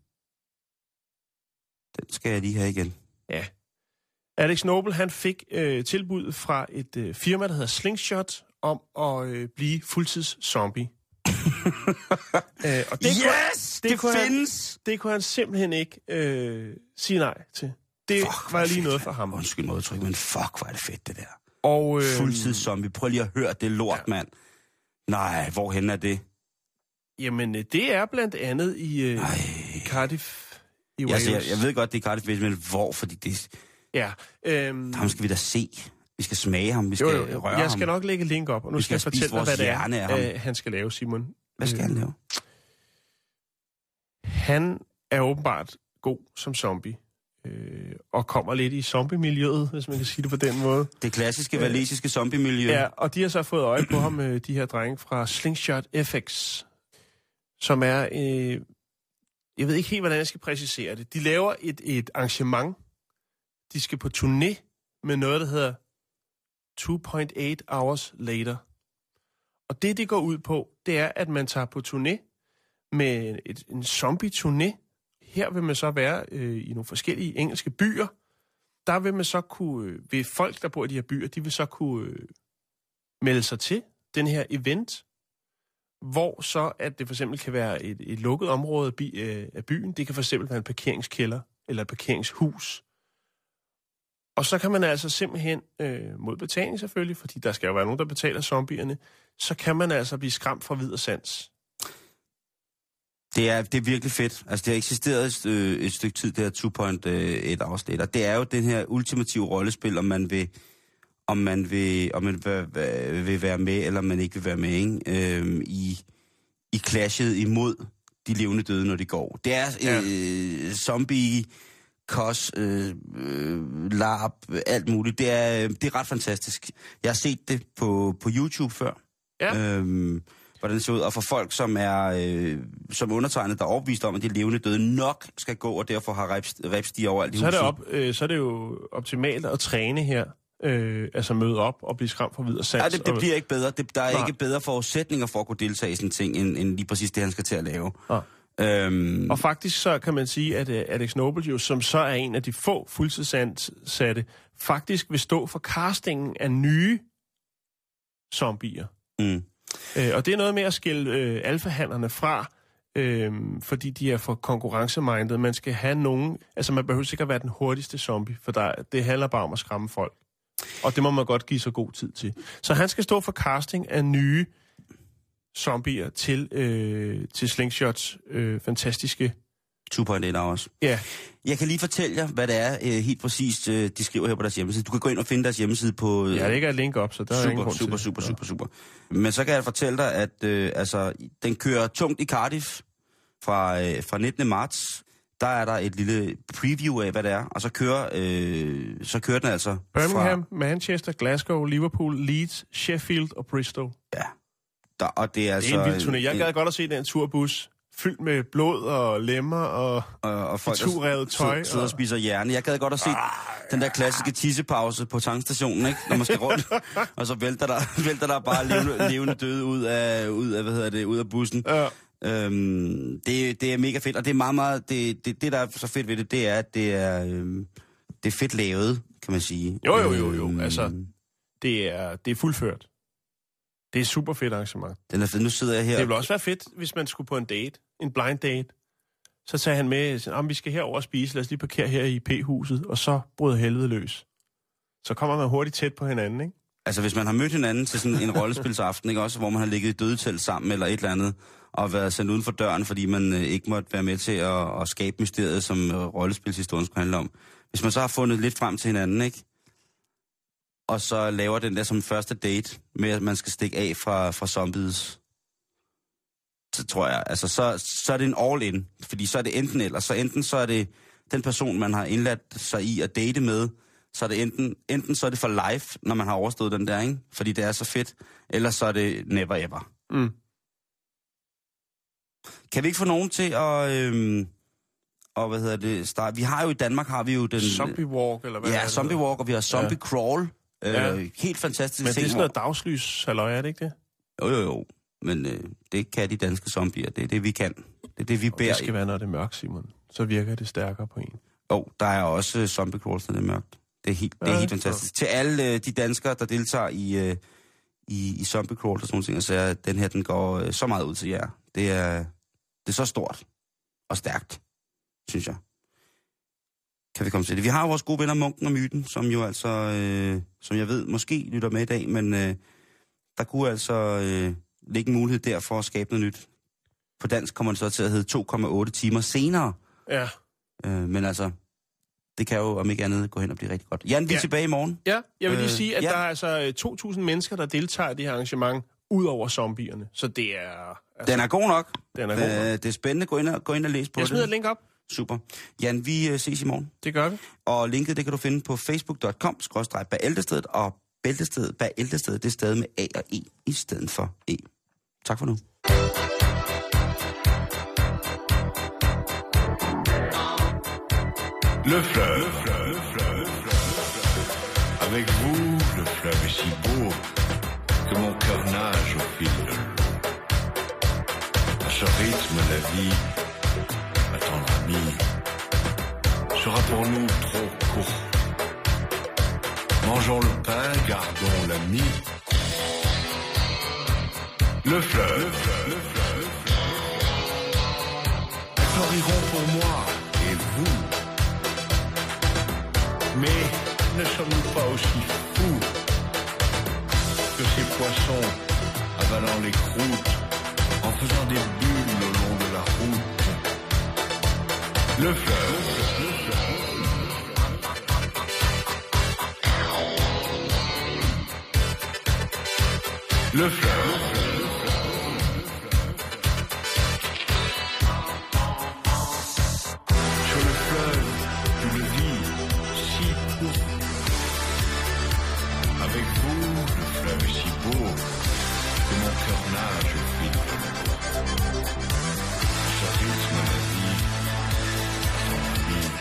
Den skal jeg lige have igen. Ja. Alex Noble, han fik øh, tilbud fra et øh, firma, der hedder Slingshot, om at øh, blive fuldtids-zombie. øh, og det yes! Kunne, det, det kunne findes! Han, det kunne han simpelthen ikke øh, sige nej til. Det fuck, var lige fedt, noget for ham. Undskyld mig udtryk, men fuck, hvor er det fedt, det der. Og, øh, fuldtids-zombie. Prøv lige at høre det lort, ja. mand. Nej, hvorhen er det? Jamen, det er blandt andet i, øh, i Cardiff i Wales. Altså, jeg, jeg ved godt, det er Cardiff, men hvor? Fordi det... Ja. Øhm, ham skal vi da se. Vi skal smage ham, vi skal jo, jo, jo. røre Jeg skal ham. nok lægge link op, og nu vi skal, skal jeg fortælle dig, hvad det er, øh, han skal lave, Simon. Hvad skal øh, han lave? Han er åbenbart god som zombie. Øh, og kommer lidt i zombie-miljøet, hvis man kan sige det på den måde. Det klassiske øh, valesiske zombie-miljø. Ja, og de har så fået øje på ham, øh, de her drenge fra Slingshot F X, som er, øh, jeg ved ikke helt, hvordan jeg skal præcisere det. De laver et, et arrangement. De skal på turné med noget, der hedder to point eight hours later. Og det, det går ud på, det er, at man tager på turné med et, en zombie-turné. Her vil man så være øh, i nogle forskellige engelske byer. Der vil man så kunne, øh, ved folk, der bor i de her byer, de vil så kunne øh, melde sig til den her event, hvor så, at det for eksempel kan være et, et lukket område af, by, øh, af byen. Det kan for eksempel være en parkeringskælder eller et parkeringshus. Og så kan man altså simpelthen, øh, mod betaling selvfølgelig, fordi der skal jo være nogen, der betaler zombierne, så kan man altså blive skræmt fra vid og sans. Det er, det er virkelig fedt. Altså, det har eksisteret et, øh, et stykke tid, det her to point eight hours later. Det er jo den her ultimative rollespil, om man vil, om man vil, om man vil, vil være med, eller man ikke vil være med, ikke? Øhm, i, i clashet imod de levende døde, når de går. Det er øh, zombie kos, øh, øh, larp, alt muligt. Det er, det er ret fantastisk. Jeg har set det på, på YouTube før. Ja. Øhm, hvordan det ser ud. Og for folk, som er øh, som undertegnet, der er overbevist om, at de levende døde nok skal gå, og derfor har repstiger overalt i så er huset. det op, øh, så er det jo optimalt at træne her. Øh, altså møde op og blive skræmt for videre sans. Nej, det, det bliver ikke bedre. Det, der er Nej. ikke bedre forudsætninger for at kunne deltage i sådan en ting, end, end lige præcis det, han skal til at lave. Nej. Øhm, Og faktisk så kan man sige, at uh, Alex Noble jo, som så er en af de få fuldtidsansatte, faktisk vil stå for castingen af nye zombier. mm. Øh, og det er noget med at skille øh, alfahannerne fra, øh, fordi de er for konkurrencemindet. Man skal have nogen... Altså, man behøver sikkert være den hurtigste zombie, for der, det handler bare om at skræmme folk. Og det må man godt give så god tid til. Så han skal stå for casting af nye zombier til, øh, til Slingshots øh, fantastiske... to point eight hours. Ja, Jeg kan lige fortælle jer, hvad det er øh, helt præcist, øh, de skriver her på deres hjemmeside. Du kan gå ind og finde deres hjemmeside på... Øh, ja, det ikke er et link op, så der er ingen super, grund super, til. super, super, super. Men så kan jeg fortælle dig, at øh, altså, den kører tungt i Cardiff fra, øh, fra nittende marts. Der er der et lille preview af, hvad det er, og så kører, øh, så kører den altså Birmingham, fra... Manchester, Glasgow, Liverpool, Leeds, Sheffield og Bristol. Ja, der, og det er altså... Det er en vild turné. Jeg en- gad godt at se den turbus fyldt med blod og lemmer og... Og, og folk, Iturevet der tøj, sidder, sidder og og- spiser hjerne. Jeg gad godt at se den der klassiske tissepause på tankstationen, ikke? Når man skal rundt, og så vælter der, vælter der bare levende, levende døde ud af, ud af, hvad hedder det, ud af bussen. Ja. Øhm, det, det er mega fedt, og det er meget, meget... Det, det, det der er så fedt ved det, det er, at det er, øhm, det er fedt lavet, kan man sige. Jo, jo, jo, jo. Øhm, Altså, det er, det er fuldført. Det er et super fedt arrangement. Den er fed. Nu sidder jeg her... Det ville også være fedt, hvis man skulle på en date. En blind date. Så tager han med, at vi skal herover og spise. Lad os lige parkere her i P-huset. Og så bryder helvede løs. Så kommer man hurtigt tæt på hinanden, ikke? Altså, hvis man har mødt hinanden til sådan en rollespilsaften, ikke også, hvor man har ligget i dødetelt sammen eller et eller andet, og været sendt uden for døren, fordi man øh, ikke måtte være med til at, at skabe mysteriet, som øh, rollespilshistorien skulle handle om. Hvis man så har fundet lidt frem til hinanden, ikke? Og så laver den der som første date, med at man skal stikke af fra, fra zombies, så tror jeg, altså, så, så er det en all-in. Fordi så er det enten eller. Så enten så er det den person, man har indladt sig i at date med, så er det enten, enten så er det for life, når man har overstået den der, ikke? Fordi det er så fedt. Eller så er det never ever. Mm. Kan vi ikke få nogen til at... Øhm, og hvad hedder det? Start? Vi har jo i Danmark, har vi jo den... Zombie walk, eller hvad er Ja, det, zombie der? walk, og vi har zombie Ja. crawl. Øh, Ja. Helt fantastisk. Men det er sådan noget dagslys, halløj, er det ikke det? Jo, jo, jo. Men øh, det kan de danske zombier. Det er det, vi kan. Det er det, vi Og bærer det skal være, når det er mørkt, Simon. Så virker det stærkere på en. Oh, der er også uh, zombie crawls, når det er mørkt. Det er helt, det er Ja, helt så. fantastisk. Til alle uh, de danskere, der deltager i, uh, i, i zombie crawls og sådan nogle ting, så er den her, den går uh, så meget ud til jer. Det er, det er så stort og stærkt, synes jeg. Kan vi komme til det. Vi har vores gode venner Munken og Myten, som jo altså, øh, som jeg ved, måske lytter med i dag, men øh, der kunne altså øh, ligge en mulighed der for at skabe noget nyt. På dansk kommer det så til at hedde to komma otte timer senere. Ja. Øh, men altså, det kan jo om ikke andet gå hen og blive rigtig godt. Jan, vi er Ja. tilbage i morgen. Ja, jeg vil lige Øh, sige, at ja. der er altså to tusind mennesker, der deltager i det her arrangement, ud over zombierne. Så det er... Altså, Den er god nok. den er god. Øh, det er spændende. Gå ind og, gå ind og læs på Jeg smider et det. link op. Super. Jan, vi øh, ses i morgen. Det gør vi. Og linket, det kan du finde på facebook punktum com skråstreg bæltestedet, og bæltestedet, bæltestedet, det er stadig med A og E i stedet for E. Tak for nu. Le fleuve, le fleuve, le fleuve, le fleuve. Avec vous, le fleuve est si beau que mon cœur nage au fil de l'eau. À ce rythme, la vie, ma tendre amie, sera pour nous trop court. Mangeons le pain, gardons l'ami. Le fleuve, le fleuve, le fleuve, le fleuve. Fleuriront pour moi et vous. Mais ne sommes-nous pas aussi fous que ces poissons avalant les croûtes en faisant des bulles au long de la route? Le fleuve, le fleuve. Le fleuve. Sur le fleuve, tu le vous, le fleuve est si beau que mon cœur nage au fil de l'eau. Ce rythme, ma vie, son vie.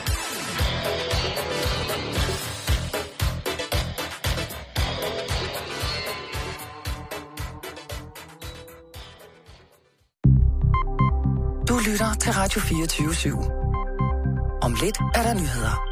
Du lytter til Radio fireogtyve syv. Om lidt er der nyheder.